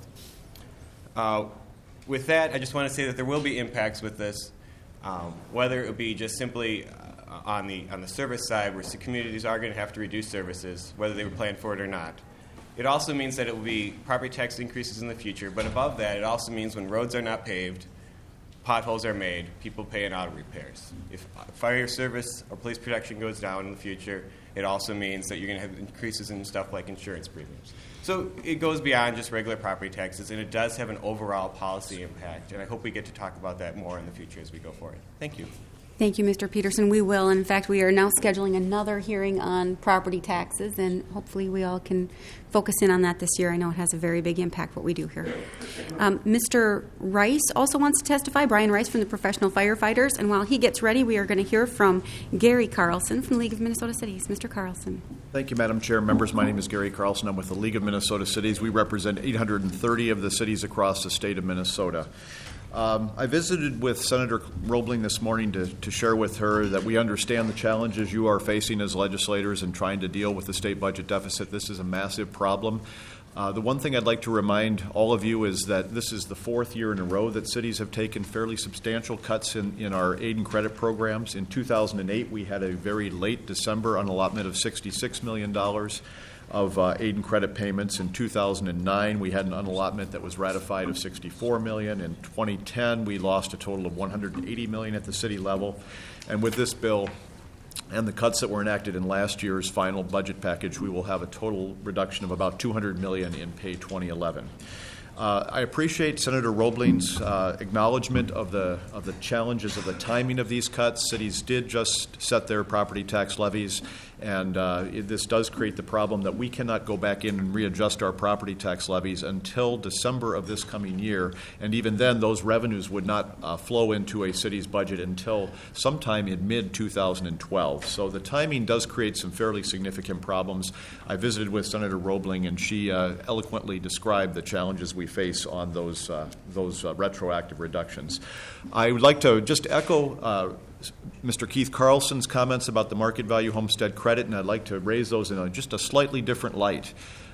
T: Uh, with that, I just want to say that there will be impacts with this, um, whether it will be just simply uh, on the on the service side, where communities are going to have to reduce services, whether they were planned for it or not. It also means that it will be property tax increases in the future, but above that, it also means when roads are not paved, potholes are made, people pay in auto repairs. If fire service or police protection goes down in the future, it also means that you're going to have increases in stuff like insurance premiums. So it goes beyond just regular property taxes, and it does have an overall policy impact, and I hope we get to talk about that more in the future as we go forward. Thank you.
A: Thank you, Mister Peterson. We will. In fact, we are now scheduling another hearing on property taxes, and hopefully we all can focus in on that this year. I know it has a very big impact, what we do here. Um, Mister Rice also wants to testify, Brian Rice from the Professional Firefighters, and while he gets ready, we are going to hear from Gary Carlson from the League of Minnesota Cities. Mister Carlson.
U: Thank you, Madam Chair. Members, my name is Gary Carlson. I'm with the League of Minnesota Cities. We represent eight hundred thirty of the cities across the state of Minnesota. Um, I visited with Senator Roebling this morning to, to share with her that we understand the challenges you are facing as legislators in trying to deal with the state budget deficit. This is a massive problem. Uh, the one thing I'd like to remind all of you is that this is the fourth year in a row that cities have taken fairly substantial cuts in, in our aid and credit programs. In two thousand eight, we had a very late December unallotment of sixty-six million dollars. Of uh, aid and credit payments. In two thousand nine, we had an unallotment that was ratified of sixty-four million dollars. In twenty ten, we lost a total of one hundred eighty million dollars at the city level. And with this bill and the cuts that were enacted in last year's final budget package, we will have a total reduction of about two hundred million dollars in pay twenty eleven. Uh, I appreciate Senator Roebling's uh, acknowledgement of the of the challenges of the timing of these cuts. Cities did just set their property tax levies, and uh, it, this does create the problem that we cannot go back in and readjust our property tax levies until December of this coming year, and even then those revenues would not uh, flow into a city's budget until sometime in mid twenty twelve. So the timing does create some fairly significant problems. I visited with Senator Roebling, and she uh, eloquently described the challenges we face on those uh, those uh, retroactive reductions. I would like to just echo uh, Mister Keith Carlson's comments about the market value homestead credit, and I'd like to raise those in a, just a slightly different light.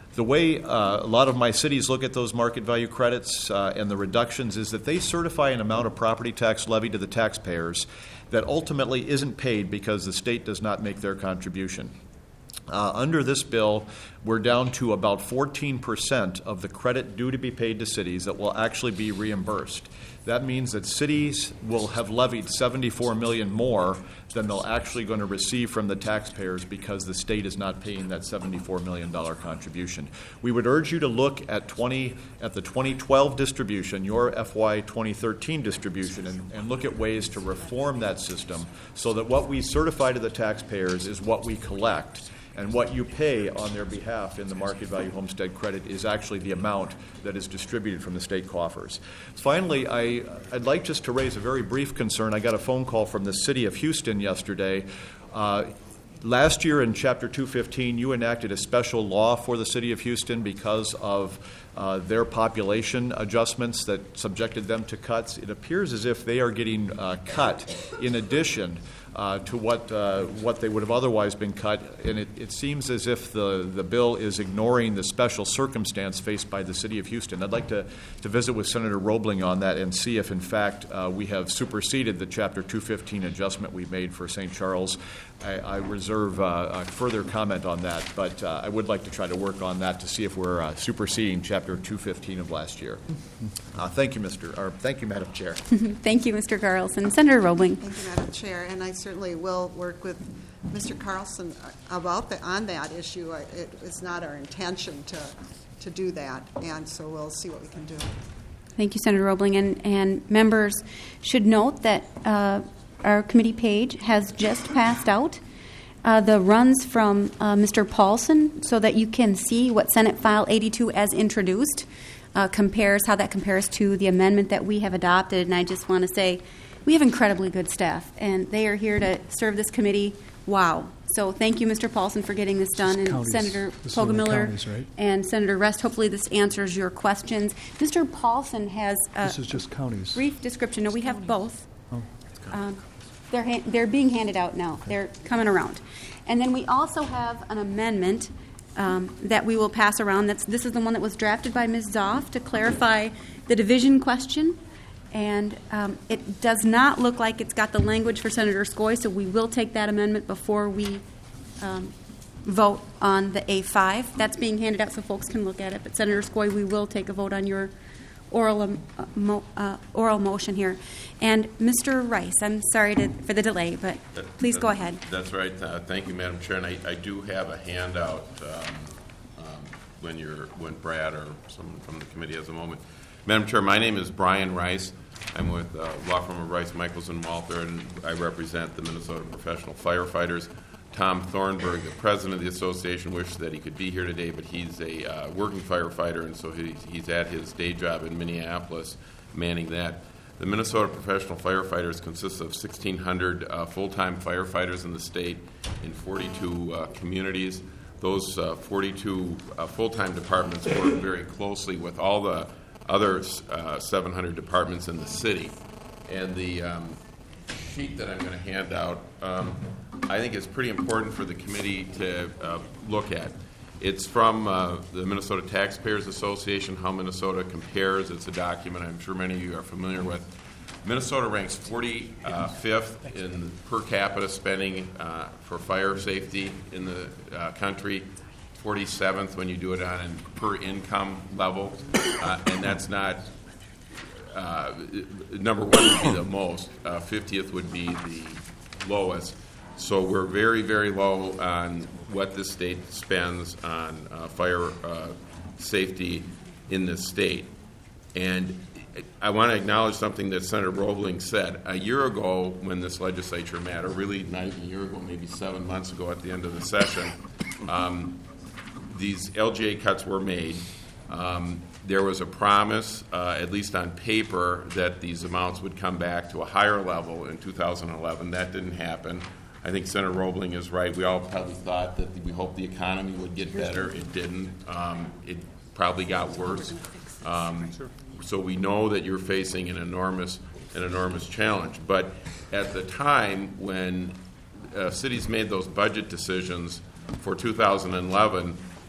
U: The way uh, a lot of my cities look at those market value credits uh, and the reductions is that they certify an amount of property tax levied to the taxpayers that ultimately isn't paid because the state does not make their contribution. Uh, under this bill, we're down to about fourteen percent of the credit due to be paid to cities that will actually be reimbursed. That means that cities will have levied seventy-four million dollars more than they're actually going to receive from the taxpayers because the state is not paying that seventy-four million dollars contribution. We would urge you to look at twenty at the twenty twelve distribution, your F Y twenty thirteen distribution, and, and look at ways to reform that system so that what we certify to the taxpayers is what we collect. And what you pay on their behalf in the market value homestead credit is actually the amount that is distributed from the state coffers. Finally, I, I'd like just to raise a very brief concern. I got a phone call from the city of Houston yesterday. Uh, last year in Chapter two fifteen, you enacted a special law for the city of Houston because of uh, their population adjustments that subjected them to cuts. It appears as if they are getting uh, cut in addition Uh, to what uh, what they would have otherwise been cut, and it, it seems as if the, the bill is ignoring the special circumstance faced by the city of Houston. I'd like to, to visit with Senator Roebling on that and see if, in fact, uh, we have superseded the Chapter two fifteen adjustment we made for Saint Charles. I, I reserve uh, a further comment on that, but uh, I would like to try to work on that to see if we're uh, superseding Chapter two fifteen of last year. Uh, thank you, Mister Or thank you, Madam Chair.
A: Thank you, Mister Carlson. Senator Roebling.
B: Thank you, Madam Chair, and I certainly will work with Mister Carlson about the, on that issue. It is not our intention to to do that, and so we'll see what we can do.
A: Thank you, Senator Roebling. And, and members should note that uh, our committee page has just passed out uh, the runs from uh, Mister Paulson so that you can see what Senate File eighty-two as introduced uh, compares, how that compares to the amendment that we have adopted. And I just want to say we have incredibly good staff, and they are here to serve this committee. Wow. So thank you, Mister Paulson, for getting this done, and
H: counties.
A: Senator
H: This is only
A: Poggemiller
H: counties, right?
A: and Senator Rest. Hopefully this answers your questions. Mister Paulson has a
H: This is just counties.
A: brief description. No, we have both.
H: Oh.
A: Um, they're, ha- they're being handed out now. They're coming around. And then we also have an amendment um, that we will pass around. That's, this is the one that was drafted by Miz Zoff to clarify the division question. And um, it does not look like it's got the language for Senator Skoye, so we will take that amendment before we um, vote on the A five. That's being handed out so folks can look at it. But Senator Skoye, we will take a vote on your oral um, uh, mo- uh, oral motion here. And Mister Rice, I'm sorry to, for the delay, but
V: That-
A: please
V: that-
A: go ahead.
V: That's right. Uh, thank you, Madam Chair. And I, I do have a handout um, um, when you're when Brad or someone from the committee has a moment. Madam Chair, my name is Brian Rice. I'm with uh, law firm of Rice, Michaels and Walther, and I represent the Minnesota Professional Firefighters. Tom Thornburg, the president of the association, wished that he could be here today, but he's a uh, working firefighter, and so he, he's at his day job in Minneapolis manning that. The Minnesota Professional Firefighters consists of sixteen hundred uh, full-time firefighters in the state in forty-two uh, communities. Those uh, forty-two uh, full-time departments work very closely with all the other uh, seven hundred departments in the city. And the um, sheet that I'm going to hand out, um, I think is pretty important for the committee to uh, look at. It's from uh, the Minnesota Taxpayers Association, How Minnesota Compares. It's a document I'm sure many of you are familiar with. Minnesota ranks forty-fifth in per capita spending uh, for fire safety in the uh, country, forty-seventh when you do it on a per income level, uh, and that's not, uh, number one would be the most, uh, fiftieth would be the lowest. So we're very, very low on what the state spends on uh, fire uh, safety in this state. And I want to acknowledge something that Senator Roebling said. A year ago when this legislature met, or really not even a year ago, maybe seven months ago at the end of the session, um, these L G A cuts were made. Um, there was a promise, uh, at least on paper, that these amounts would come back to a higher level in two thousand eleven. That didn't happen. I think Senator Roebling is right. We all probably thought that we hoped the economy would get better. It didn't. Um, it probably got worse. Um, so we know that you're facing an enormous, an enormous challenge. But at the time when uh, cities made those budget decisions for two thousand eleven,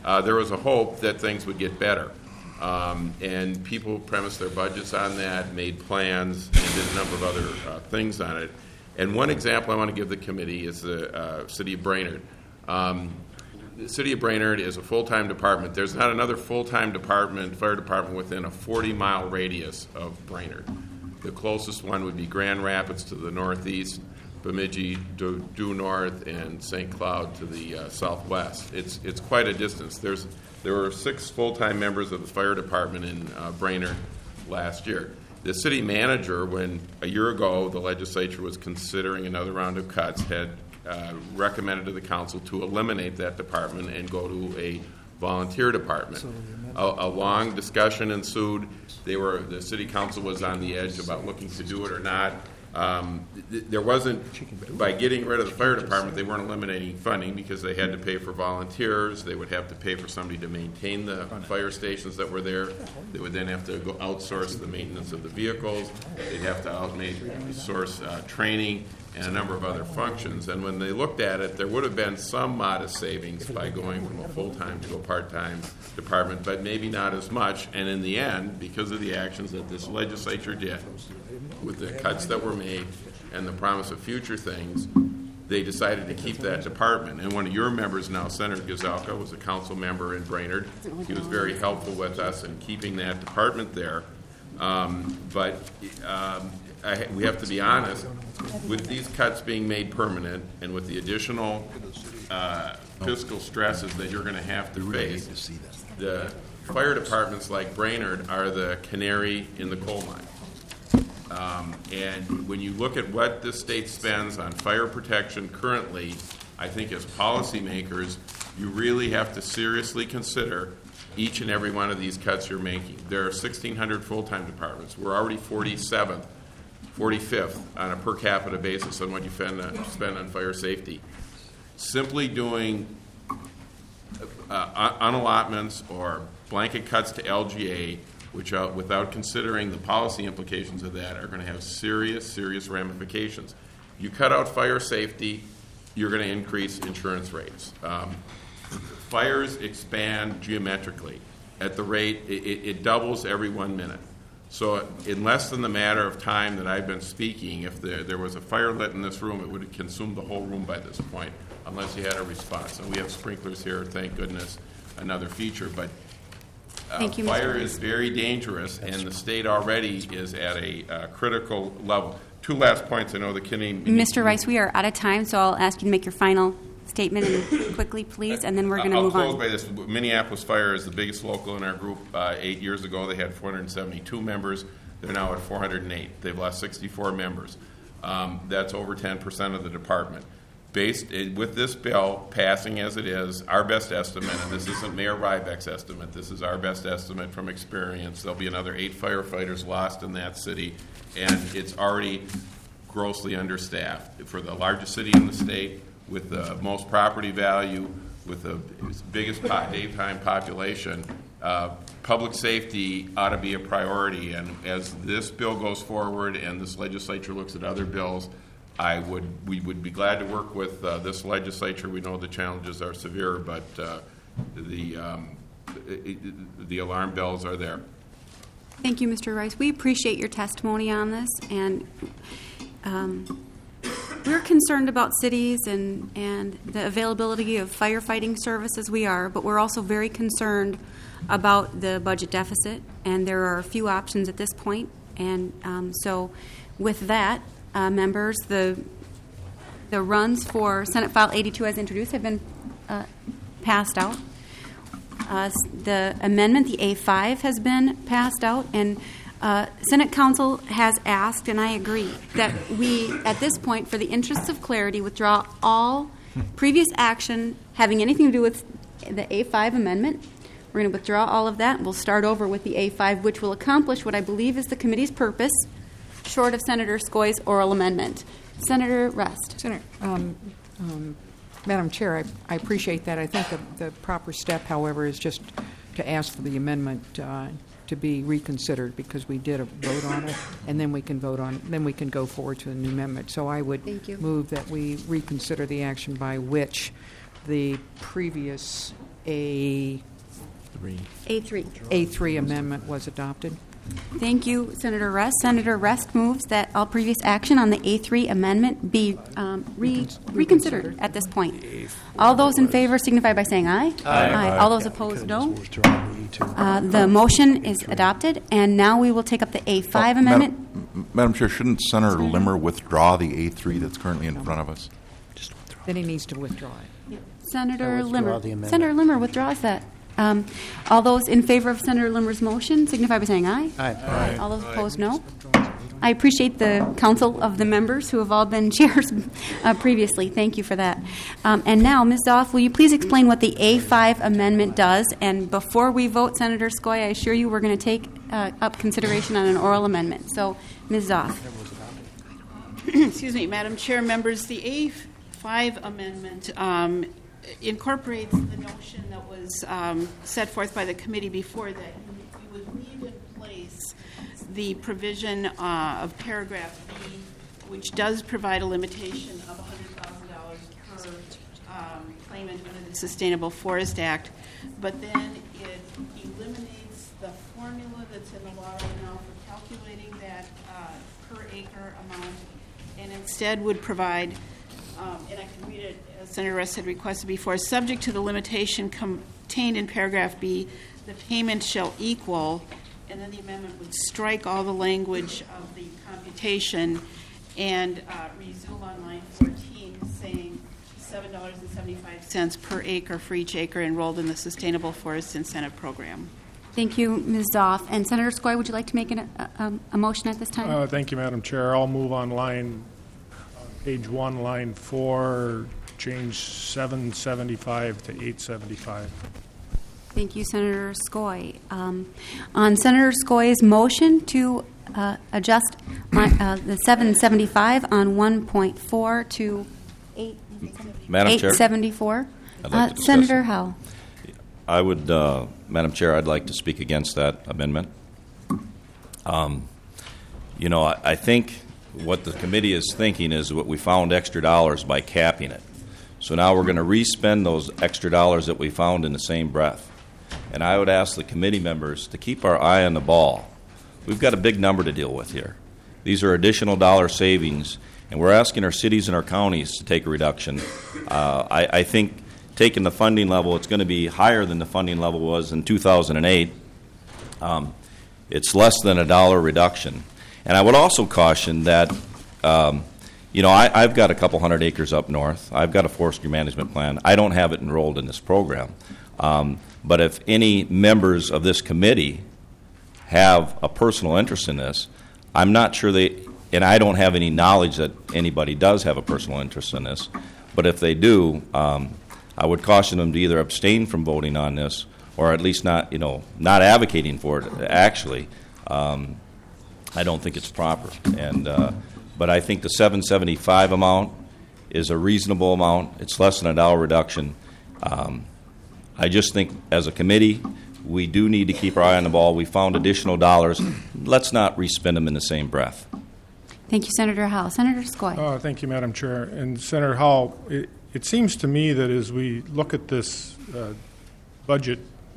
V: uh, there was a hope that things would get better. Um, and people premised their budgets on that, made plans, and did a number of other uh, things on it. And one example I want to give the committee is the uh, city of Brainerd. Um, the city of Brainerd is a full-time department. There's not another full-time department, fire department, within a forty-mile radius of Brainerd. The closest one would be Grand Rapids to the northeast, Bemidji due, due north, and Saint Cloud to the uh, southwest. It's it's quite a distance. There's there were six full-time members of the fire department in uh, Brainerd last year. The city manager, when a year ago the legislature was considering another round of cuts, had uh, recommended to the council to eliminate that department and go to a volunteer department. A, a long discussion ensued. They were the city council was on the edge about looking to do it or not. Um, th- there wasn't, by getting rid of the fire department, they weren't eliminating funding because they had to pay for volunteers. They would have to pay for somebody to maintain the fire stations that were there. They would then have to go outsource the maintenance of the vehicles. They'd have to outsource uh, training and a number of other functions. And when they looked at it, there would have been some modest savings by going from a full-time to a part-time department, but maybe not as much. And in the end, because of the actions that this legislature did, with the cuts that were made and the promise of future things, they decided to keep that department. And one of your members now, Senator Gazelka, was a council member in Brainerd. He was very helpful with us in keeping that department there. Um, but um, I, we have to be honest, with these cuts being made permanent and with the additional uh, fiscal stresses that you're going to have to face, the fire departments like Brainerd are the canary in the coal mine. Um, and when you look at what the state spends on fire protection currently, I think as policymakers, you really have to seriously consider each and every one of these cuts you're making. There are sixteen hundred full-time departments. We're already forty-seventh, forty-fifth on a per capita basis on what you spend on, spend on fire safety. Simply doing uh, unallotments or blanket cuts to L G A, which, uh, without considering the policy implications of that, are going to have serious, serious ramifications. You cut out fire safety, you're going to increase insurance rates. Um, fires expand geometrically at the rate, it, it doubles every one minute. So in less than the matter of time that I've been speaking, if there, there was a fire lit in this room, it would have consumed the whole room by this point, unless you had a response. And we have sprinklers here, thank goodness, another feature. But Uh,
A: Thank you,
V: fire
A: Mister
V: is very dangerous, and the state already is at a uh, critical level. Two last points. I know the Kinney.
A: Mister Rice, we are out of time, so I'll ask you to make your final statement and quickly, please, and then we're going to
V: I'll
A: move
V: close
A: on.
V: by this. Minneapolis Fire is the biggest local in our group. Uh, eight years ago, they had four hundred seventy-two members. They're now at four hundred eight. They've lost sixty-four members. Um, that's over ten percent of the department. Based with this bill passing as it is, our best estimate, and this isn't Mayor Rybeck's estimate, this is our best estimate from experience, there'll be another eight firefighters lost in that city, and it's already grossly understaffed. For the largest city in the state, with the most property value, with the biggest daytime population, uh, public safety ought to be a priority. And as this bill goes forward and this legislature looks at other bills, I would we would be glad to work with uh, this legislature. We know the challenges are severe, but uh, the um, it, it, the alarm bells are there.
A: Thank you, Mister Rice. We appreciate your testimony on this, and um, we're concerned about cities and, and the availability of firefighting services. We are, but we're also very concerned about the budget deficit, and there are a few options at this point. And um, so with that, Uh, members, the the runs for Senate File eighty-two as introduced have been uh, passed out. Uh, the amendment, the A five, has been passed out, and uh, Senate Council has asked, and I agree, that we, at this point, for the interests of clarity, withdraw all previous action having anything to do with the A five amendment. We're going to withdraw all of that, and we'll start over with the A five, which will accomplish what I believe is the committee's purpose, short of Senator Skoye's oral amendment. Senator Rust.
I: Senator, um, um, Madam Chair, I, I appreciate that. I think the, the proper step, however, is just to ask for the amendment uh, to be reconsidered, because we did a vote on it, and then we can vote on it, then we can go forward to a new amendment. So I would move that we reconsider the action by which the previous A
A: A three.
I: A three amendment was adopted.
A: Thank you, Senator Rest. Senator Rest moves that all previous action on the A three amendment be um, re- reconsidered at this point. All those in favor signify by saying aye.
U: Aye.
A: Aye. All those opposed, no. Uh, the motion is adopted, and now we will take up the A five
G: Oh,
A: amendment.
G: Madam, Madam Chair, shouldn't Senator Limmer withdraw the A three that's currently in front of us?
I: Then he needs to withdraw it.
A: Senator
J: I withdraw
A: Limmer.
J: the amendment.
A: Senator Limmer withdraws that. Um, all those in favor of Senator Limmer's motion signify by saying aye.
J: Aye.
A: Aye. All those opposed, no. I appreciate the counsel of the members who have all been chairs uh, previously. Thank you for that. Um, and now, Miz Doff, will you please explain what the A five amendment does? And before we vote, Senator Skoye, I assure you we're going to take uh, up consideration on an oral amendment. So, Miz Doff.
F: Excuse me, Madam Chair, members, the A five amendment um, incorporates the notion that was um, set forth by the committee before, that you, you would leave in place the provision uh, of paragraph B, which does provide a limitation of one hundred thousand dollars per um, claimant under the Sustainable Forest Act, but then it eliminates the formula that's in the law right now for calculating that uh, per acre amount, and instead would provide, um, and I can read it as Senator Rest had requested before, subject to the limitation contained in paragraph B, the payment shall equal, and then the amendment would strike all the language of the computation and uh, resume on line fourteen saying seven dollars and seventy-five cents per acre for each acre enrolled in the Sustainable Forest Incentive Program.
A: Thank you, Miz Doff. And Senator Skoye, would you like to make an, a, a, a motion at this time?
C: Uh, thank you, Madam Chair. I'll move on line, on page one, line four, change seven seventy-five to eight seventy-five.
A: Thank you, Senator Skoye. Um, on Senator Skoye's motion to uh, adjust line, uh, the seven seventy-five on one point four to eight
E: Madam Chair?
A: seventy-four,
E: I'd like
A: uh,
E: to discuss
A: Senator
E: it.
A: Howell.
E: I would, uh, Madam Chair, I'd like to speak against that amendment. Um, you know, I, I think what the committee is thinking is what we found extra dollars by capping it. So now we're going to re-spend those extra dollars that we found in the same breath. And I would ask the committee members to keep our eye on the ball. We've got a big number to deal with here. These are additional dollar savings, and we're asking our cities and our counties to take a reduction. Uh, I, I think taking the funding level, it's going to be higher than the funding level was in two thousand eight. Um, it's less than a dollar reduction. And I would also caution that, um, you know, I, I've got a couple hundred acres up north. I've got a forestry management plan. I don't have it enrolled in this program. Um, but if any members of this committee have a personal interest in this, I'm not sure they, and I don't have any knowledge that anybody does have a personal interest in this, but if they do, um, I would caution them to either abstain from voting on this or at least not, you know, not advocating for it, actually. Um, I don't think it's proper. And uh, but I think the seven seventy-five amount is a reasonable amount. It's less than a dollar reduction. Um, I just think as a committee, we do need to keep our eye on the ball. We found additional dollars. Let's not re-spend them in the same breath.
A: Thank you, Senator Howell. Senator Skoye.
C: Uh, thank you, Madam Chair. And Senator Howell, it, it seems to me that as we look at this uh, budget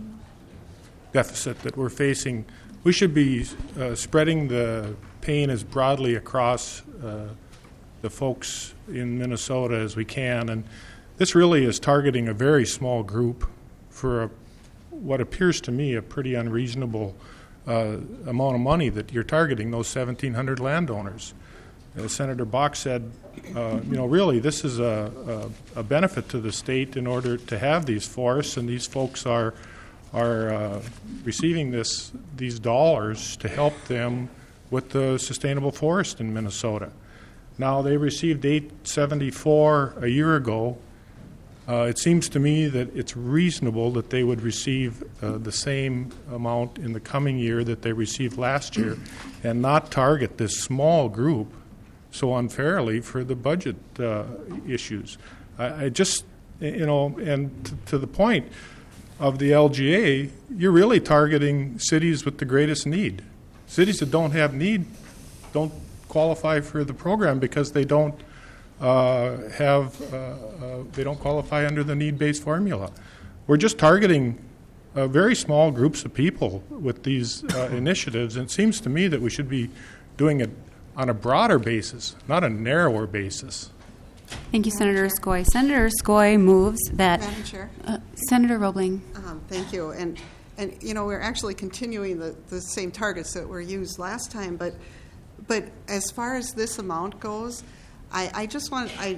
C: deficit that we're facing, we should be uh, spreading the pain as broadly across uh, the folks in Minnesota as we can. And this really is targeting a very small group for a, what appears to me a pretty unreasonable uh, amount of money that you're targeting, those seventeen hundred landowners. As Senator Bach said, uh, you know, really this is a, a, a benefit to the state in order to have these forests, and these folks are are uh, receiving this these dollars to help them with the sustainable forest in Minnesota. Now, they received eight seventy-four a year ago. Uh, it seems to me that it's reasonable that they would receive uh, the same amount in the coming year that they received last year and not target this small group so unfairly for the budget uh, issues. I, I just, you know, and t- to the point of the L G A, you're really targeting cities with the greatest need. Cities that don't have need don't qualify for the program because they don't uh, have uh, uh, they don't qualify under the need-based formula. we're just targeting uh, very small groups of people with these uh, initiatives, and it seems to me that we should be doing it on a broader basis, not a narrower basis.
A: Thank you, Senator Skoye. Senator Skoye moves that.
B: Madam Chair?
A: Uh, Senator Roebling.
B: Um, thank you. And, and, you know, we're actually continuing the, the same targets that were used last time, but but as far as this amount goes, I, I just want, I,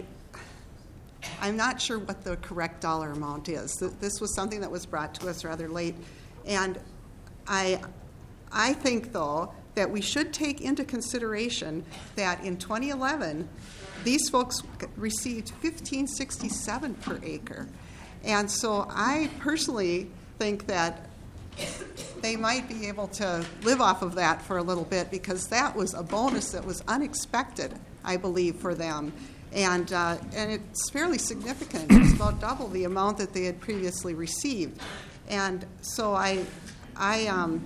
B: I'm not sure what the correct dollar amount is. This was something that was brought to us rather late, and I, I think, though, that we should take into consideration that in twenty eleven, these folks received fifteen sixty-seven per acre. And so I personally think that they might be able to live off of that for a little bit, because that was a bonus that was unexpected, I believe, for them. And uh, and it's fairly significant. It's about double the amount that they had previously received. And so I, I um,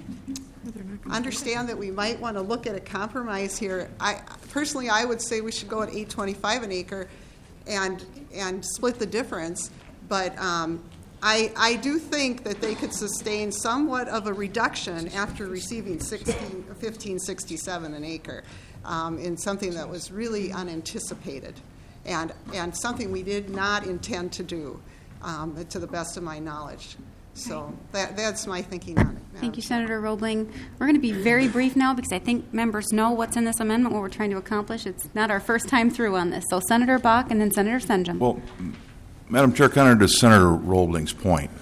B: understand that we might want to look at a compromise here. I personally, I would say we should go at eight twenty-five an acre, and and split the difference. But um, I I do think that they could sustain somewhat of a reduction after receiving fifteen sixty-seven an acre um, in something that was really unanticipated, and and something we did not intend to do, um, to the best of my knowledge. So that, that's my thinking on it. Madam
A: Thank you,
B: Chair.
A: Senator Roebling. We're going to be very brief now because I think members know what's in this amendment, what we're trying to accomplish. It's not our first time through on this. So Senator Bach and then Senator Senjum.
G: Well, Madam Chair, kind of to Senator Roebling's point,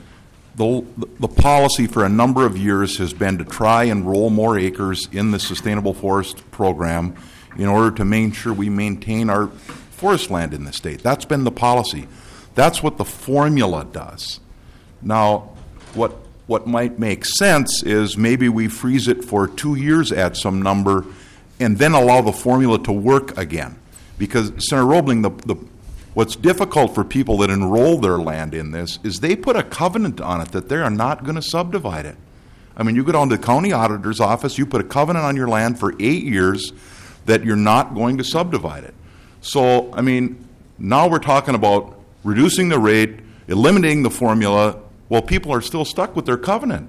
G: the, the policy for a number of years has been to try and roll more acres in the Sustainable Forest Program in order to make sure we maintain our forest land in the state. That's been the policy. That's what the formula does. Now, what what might make sense is maybe we freeze it for two years at some number and then allow the formula to work again. Because, Senator Roebling, the, the, what's difficult for people that enroll their land in this is they put a covenant on it that they are not going to subdivide it. I mean, you go down to the county auditor's office, you put a covenant on your land for eight years that you're not going to subdivide it. So, I mean, now we're talking about reducing the rate, eliminating the formula. Well, people are still stuck with their covenant.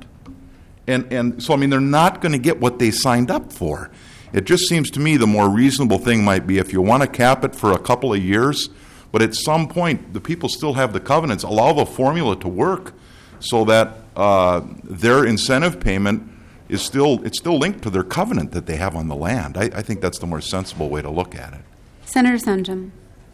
G: And and so, I mean, they're not going to get what they signed up for. It just seems to me the more reasonable thing might be if you want to cap it for a couple of years, but at some point the people still have the covenants, allow the formula to work so that uh, their incentive payment is still, it's still linked to their covenant that they have on the land. I, I think that's the more sensible way to look at it.
A: Senator Senjum.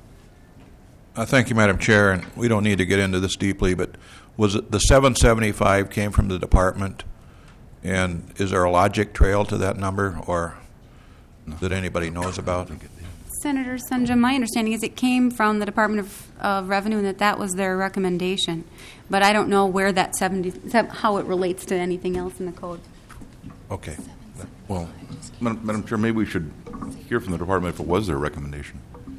H: Uh, thank you, Madam Chair, and we don't need to get into this deeply, but was it the seven seventy-five came from the department, and is there a logic trail to that number, or no. that anybody knows about?
A: Senator Senjum, my understanding is it came from the Department of uh, Revenue and that that was their recommendation, but I don't know where that seventy, how it relates to anything else in the code.
H: Okay.
G: Well, Madam, Madam Chair, maybe we should hear from the department if it was their recommendation.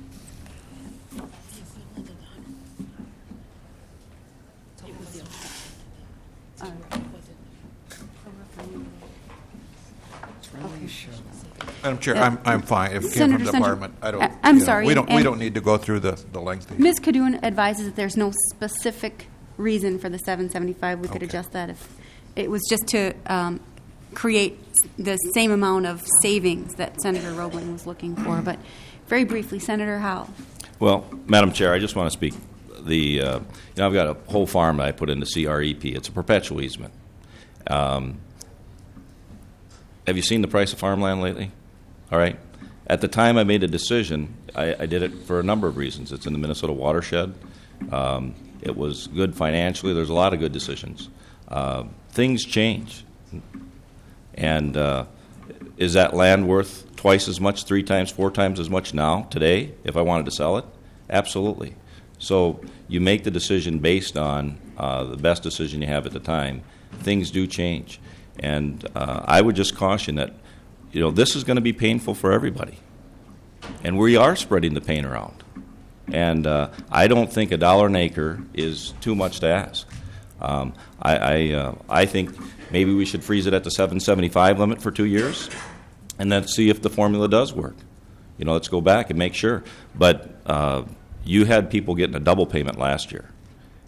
H: Madam Chair, I'm I'm fine. If it came
A: Senator
H: from the
A: Senjum,
H: department, I don't.
A: I- I'm
H: you know,
A: sorry,
H: We don't. We
A: and-
H: don't need to go through the the lengthy.
A: Miz Kadoun advises that there's no specific reason for the seven seventy-five. We could
H: Okay.
A: adjust that if it was just to um, create the same amount of savings that Senator Roebling was looking for. But very briefly, Senator Howell.
E: Well, Madam Chair, I just want to speak. The uh, you know, I've got a whole farm that I put into C R E P. It's a perpetual easement. Um, have you seen the price of farmland lately? All right. At the time I made a decision, I, I did it for a number of reasons. It's in the Minnesota watershed. Um, it was good financially. There's a lot of good decisions. Uh, things change. And uh, is that land worth twice as much, three times, four times as much now, today, if I wanted to sell it? Absolutely. So you make the decision based on uh, the best decision you have at the time. Things do change. And uh, I would just caution that, you know, this is going to be painful for everybody. And we are spreading the pain around. And uh, I don't think a dollar an acre is too much to ask. Um, I I, uh, I think maybe we should freeze it at the seven seventy-five limit for two years and then see if the formula does work. You know, let's go back and make sure. But uh, you had people getting a double payment last year.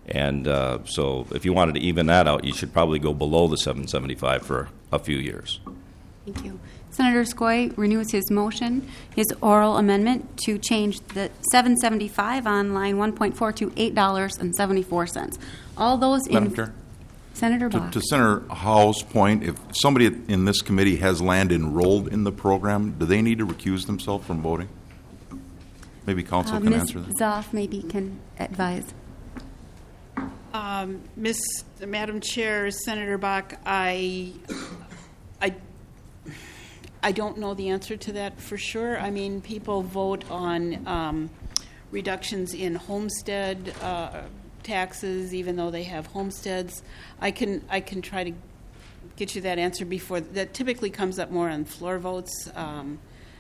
E: And uh, so if you wanted to even that out, you should probably go below the seven seventy-five for a few years.
A: Thank you. Senator Skoye renews his motion, his oral amendment to change the seven seventy-five on line one point four to eight dollars and seventy-four cents. All those in...
G: Madam Chair?
A: Senator
G: To,
A: Bach.
G: to Senator Howe's point, if somebody in this committee has land enrolled in the program, do they need to recuse themselves from voting? Maybe council
A: Uh,
G: can
A: Miz
G: answer that.
A: Zoff maybe can advise.
F: Um, Miss Madam Chair, Senator Bach, I, I, I don't know the answer to that for sure. I mean, people vote on um, reductions in homestead uh, taxes, even though they have homesteads. I can I can try to get you that answer before. That typically comes up more on floor votes. Um,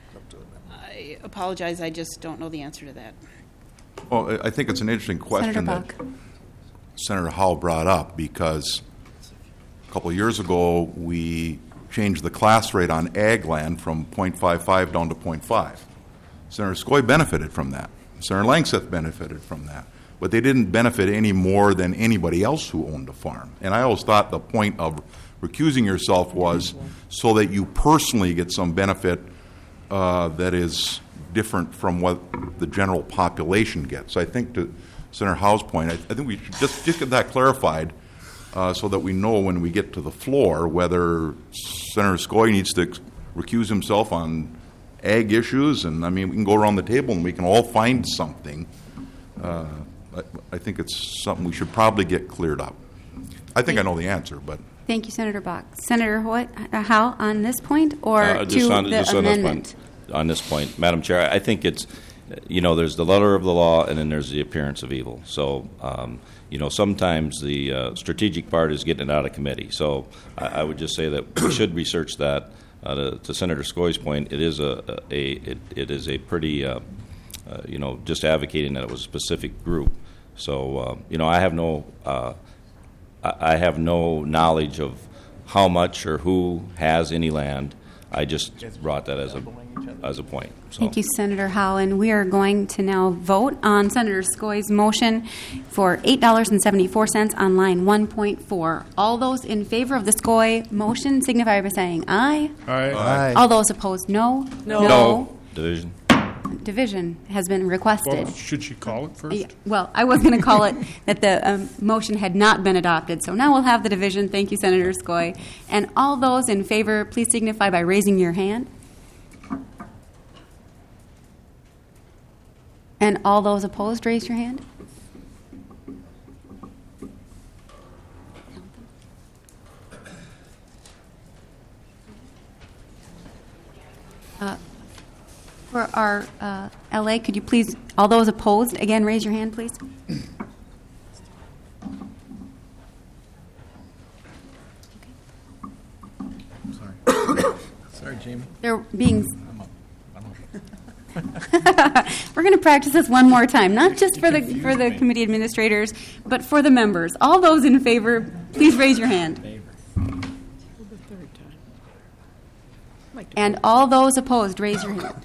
F: I apologize. I just don't know the answer to that.
G: Well, I think it's an interesting question
A: Senator
G: that
A: Bach.
G: Senator Howe brought up, because a couple of years ago we changed the class rate on ag land from point five five down to point five. Senator Skoye benefited from that. Senator Langseth benefited from that. But they didn't benefit any more than anybody else who owned a farm. And I always thought the point of recusing yourself was so that you personally get some benefit uh, that is different from what the general population gets. I think to Senator Howe's point, I, I think we should just, just get that clarified uh, so that we know when we get to the floor whether Senator Skoye needs to recuse himself on ag issues. And, I mean, we can go around the table and we can all find something. Uh, I, I think it's something we should probably get cleared up. I think I know the answer, but...
A: Thank you, Senator Bach. Senator Hoyt, uh, Howe, on this point or
E: Uh, just
A: to
E: on,
A: the
E: just on this
A: amendment?
E: point, on this point, Madam Chair, I think it's, you know, there's the letter of the law and then there's the appearance of evil. So, um, you know, sometimes the uh, strategic part is getting it out of committee. So I, I would just say that we should research that. Uh, to, to Senator Skoye's point, it is a, a it, it is a pretty, uh, uh, you know, just advocating that it was a specific group. So, uh, you know, I have no, uh, I I have no knowledge of how much or who has any land. I just brought that as a as a point. So.
A: Thank you, Senator Howe. And we are going to now vote on Senator Skoye's motion for eight dollars and seventy-four cents on line one point four. All those in favor of the Skoye motion signify by saying aye.
C: Aye.
J: Aye.
A: All those opposed, no.
D: No.
A: No.
E: Division.
A: Division has been requested.
C: Well, should she call it first?
A: Yeah, well, I was going to call it that the um, motion had not been adopted. So now we'll have the division. Thank you, Senator Skoye. And all those in favor, please signify by raising your hand. And all those opposed, raise your hand. Uh, For our uh, L A, could you please, all those opposed, again, raise your hand, please?
U: Sorry. Sorry, Jamie.
A: They're being... We're going to practice this one more time, not just for the for the committee administrators, but for the members. All those in favor, please raise your hand. And all those opposed, raise your hand.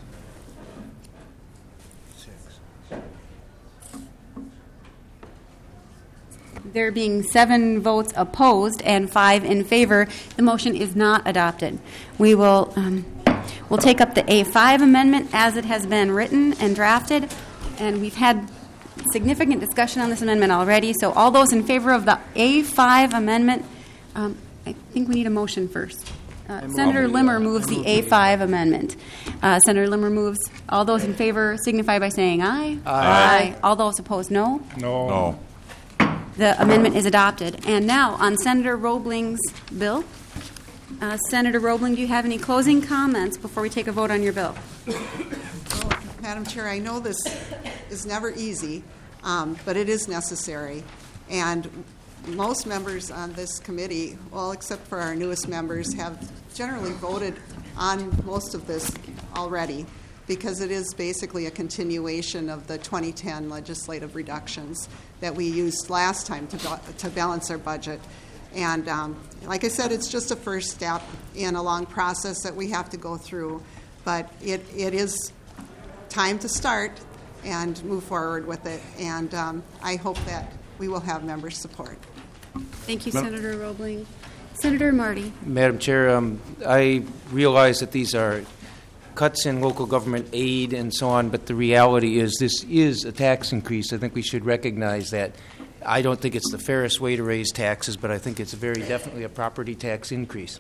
A: There being seven votes opposed and five in favor, the motion is not adopted. We will um, we'll take up the A five amendment as it has been written and drafted, and we've had significant discussion on this amendment already. So all those in favor of the A five amendment, um, I think we need a motion first. Uh, Senator Limmer moves the A five amendment. Uh, Senator Limmer moves. All those in favor signify by saying aye.
C: Aye.
A: Aye. All those opposed, no.
C: No.
G: No.
A: The amendment is adopted. And now on Senator Roebling's bill. Uh, Senator Roebling, do you have any closing comments before we take a vote on your bill?
B: Well, Madam Chair, I know this is never easy, um, but it is necessary. And most members on this committee, well, except for our newest members, have generally voted on most of this already, because it is basically a continuation of the twenty ten legislative reductions that we used last time to, to balance our budget. And um, like I said, it's just a first step in a long process that we have to go through. But it, it is time to start and move forward with it. And um, I hope that we will have members' support.
A: Thank you,
J: Ma-
A: Senator Roebling. Senator Marty.
P: Madam Chair, um, I realize that these are cuts in local government aid and so on, but the reality is this is a tax increase. I think we should recognize that. I don't think it's the fairest way to raise taxes, but I think it's very definitely a property tax increase.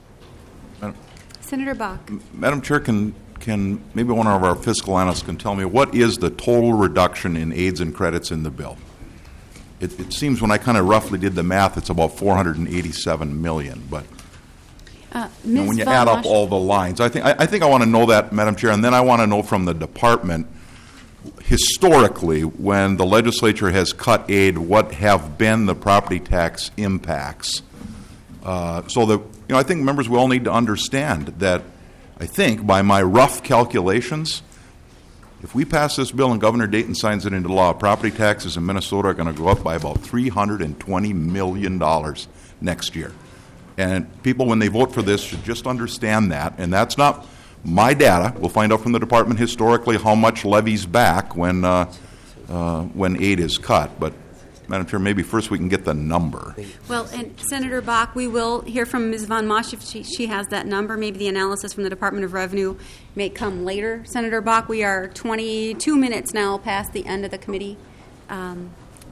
A: Senator Bach.
G: Madam Chair, can can maybe one of our fiscal analysts can tell me what is the total reduction in aids and credits in the bill? It, it seems when I kind of roughly did the math, it's about four hundred eighty-seven million. But
A: Uh,
G: you know,
A: Miz
G: when you
A: Von
G: add up
A: Mosch-
G: all the lines, I think I, I think I want to know that, Madam Chair, and then I want to know from the department historically, when the legislature has cut aid, what have been the property tax impacts? Uh, so that you know, I think members will all need to understand that. I think by my rough calculations, if we pass this bill and Governor Dayton signs it into law, property taxes in Minnesota are going to go up by about three hundred twenty million dollars next year. And people, when they vote for this, should just understand that. And that's not my data. We'll find out from the department historically how much levies back when uh, uh, when aid is cut. But, Madam Chair, maybe first we can get the number.
A: Well, and Senator Bach, we will hear from Miz Von Mosch if she, she has that number. Maybe the analysis from the Department of Revenue may come later. Senator Bach, we are twenty-two minutes now past the end of the committee. Um,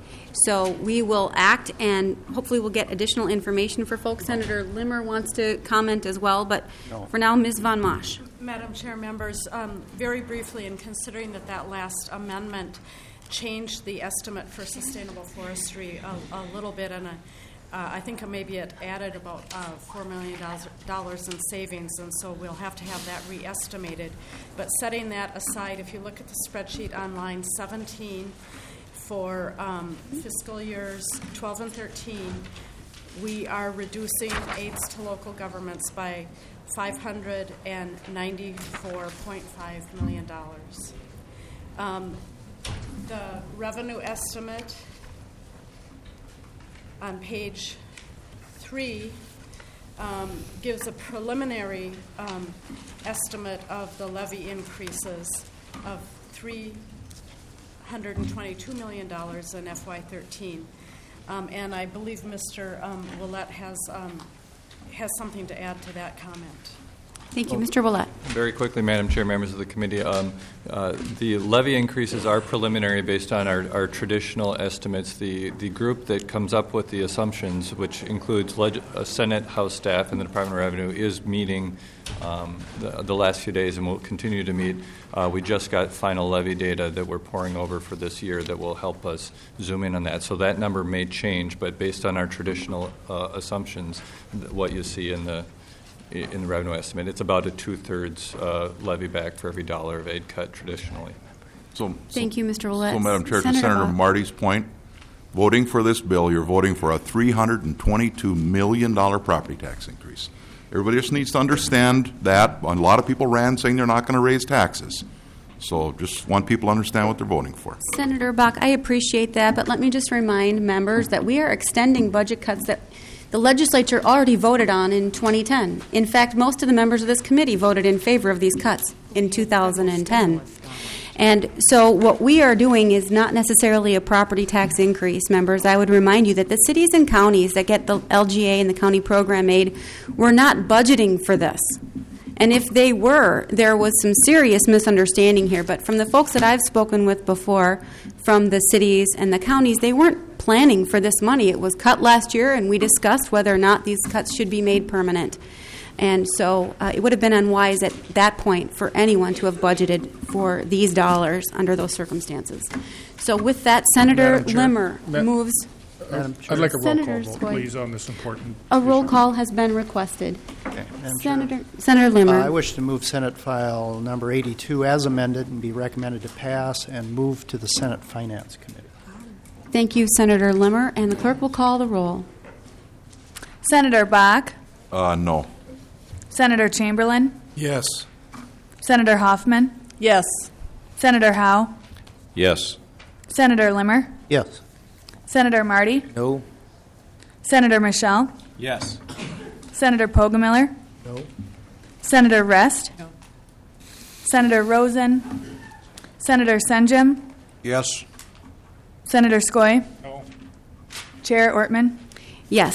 A: so we will act, and hopefully we'll get additional information for folks. Senator Limmer wants to comment as well, but
Q: No.
A: for now, Miz Von Mosch.
D: Madam Chair, members, um, very briefly, in considering that that last amendment changed the estimate for sustainable forestry a, a little bit, and a, uh, I think maybe it added about uh, four million dollars in savings, and so we'll have to have that re-estimated. But setting that aside, if you look at the spreadsheet on line seventeen for um, fiscal years twelve and thirteen, we are reducing aids to local governments by five hundred ninety-four point five million dollars. Um, The revenue estimate on page three um, gives a preliminary um, estimate of the levy increases of three hundred twenty-two million dollars in F Y thirteen. Um, and I believe Mister Um, Willett has, um, has something to add to that comment.
A: Thank you. Mister Willett.
N: Very quickly, Madam Chair, members of the committee, um, uh, the levy increases are preliminary based on our, our traditional estimates. The, the group that comes up with the assumptions, which includes leg- uh, Senate, House staff, and the Department of Revenue, is meeting um, the, the last few days and will continue to meet. Uh, we just got final levy data that we're pouring over for this year that will help us zoom in on that. So that number may change, but based on our traditional uh, assumptions, th- what you see in the in the revenue estimate, it's about a two-thirds uh, levy back for every dollar of aid cut traditionally.
G: So,
A: Thank you, Mister Willett.
G: So, Madam Chair,
A: Senator
G: to Senator
A: Bach.
G: Marty's point, voting for this bill, you're voting for a three hundred twenty-two million dollars property tax increase. Everybody just needs to understand that. A lot of people ran saying they're not going to raise taxes. So just want people to understand what they're voting for.
A: Senator Bach, I appreciate that, but let me just remind members that we are extending budget cuts that the legislature already voted on in twenty ten. In fact, most of the members of this committee voted in favor of these cuts in two thousand ten. And so what we are doing is not necessarily a property tax increase, members. I would remind you that the cities and counties that get the L G A and the county program aid were not budgeting for this. And if they were, there was some serious misunderstanding here. But from the folks that I've spoken with before, from the cities and the counties, they weren't planning for this money. It was cut last year, and we discussed whether or not these cuts should be made permanent. And so uh, it would have been unwise at that point for anyone to have budgeted for these dollars under those circumstances. So with that, Senator
C: Madam Chair,
A: Limmer
C: Ma-
A: moves.
C: Madam Chair. I'd like a roll
A: Senator
C: call vote,
A: Skoye.
C: please, on this important
A: A roll call has been requested.
J: Madam Chair.
A: Senator Senator Limmer.
J: Uh, I wish to move Senate File Number eighty-two as amended and be recommended to pass and move to the Senate Finance Committee.
A: Thank you, Senator Limmer. And the clerk will call the roll.
K: Senator Bach,
G: Uh, no.
K: Senator Chamberlain,
U: Yes.
K: Senator Hoffman,
L: Yes.
K: Senator Howe,
E: Yes.
K: Senator Limmer,
J: Yes.
K: Senator Marty,
P: No.
K: Senator Michelle,
U: Yes.
K: Senator Pogemiller,
J: No.
K: Senator Rest,
L: No.
K: Senator Rosen, Senator Senjum,
H: Yes.
K: Senator Skoye,
C: No.
K: Chair Ortman.
A: Yes.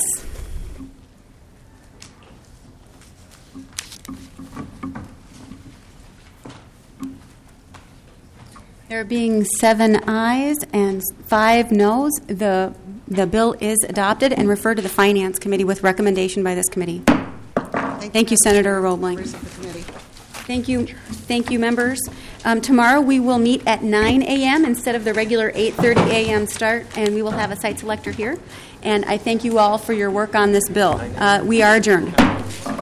A: There being seven ayes and five noes, the, the bill is adopted and referred to the Finance Committee with recommendation by this committee.
B: Thank,
A: Thank you, Senator Roebling.
B: Members of the committee.
A: Thank you. Thank you, members. Um, tomorrow we will meet at nine a.m. instead of the regular eight thirty a.m. start, and we will have a site selector here. And I thank you all for your work on this bill. Uh, we are adjourned.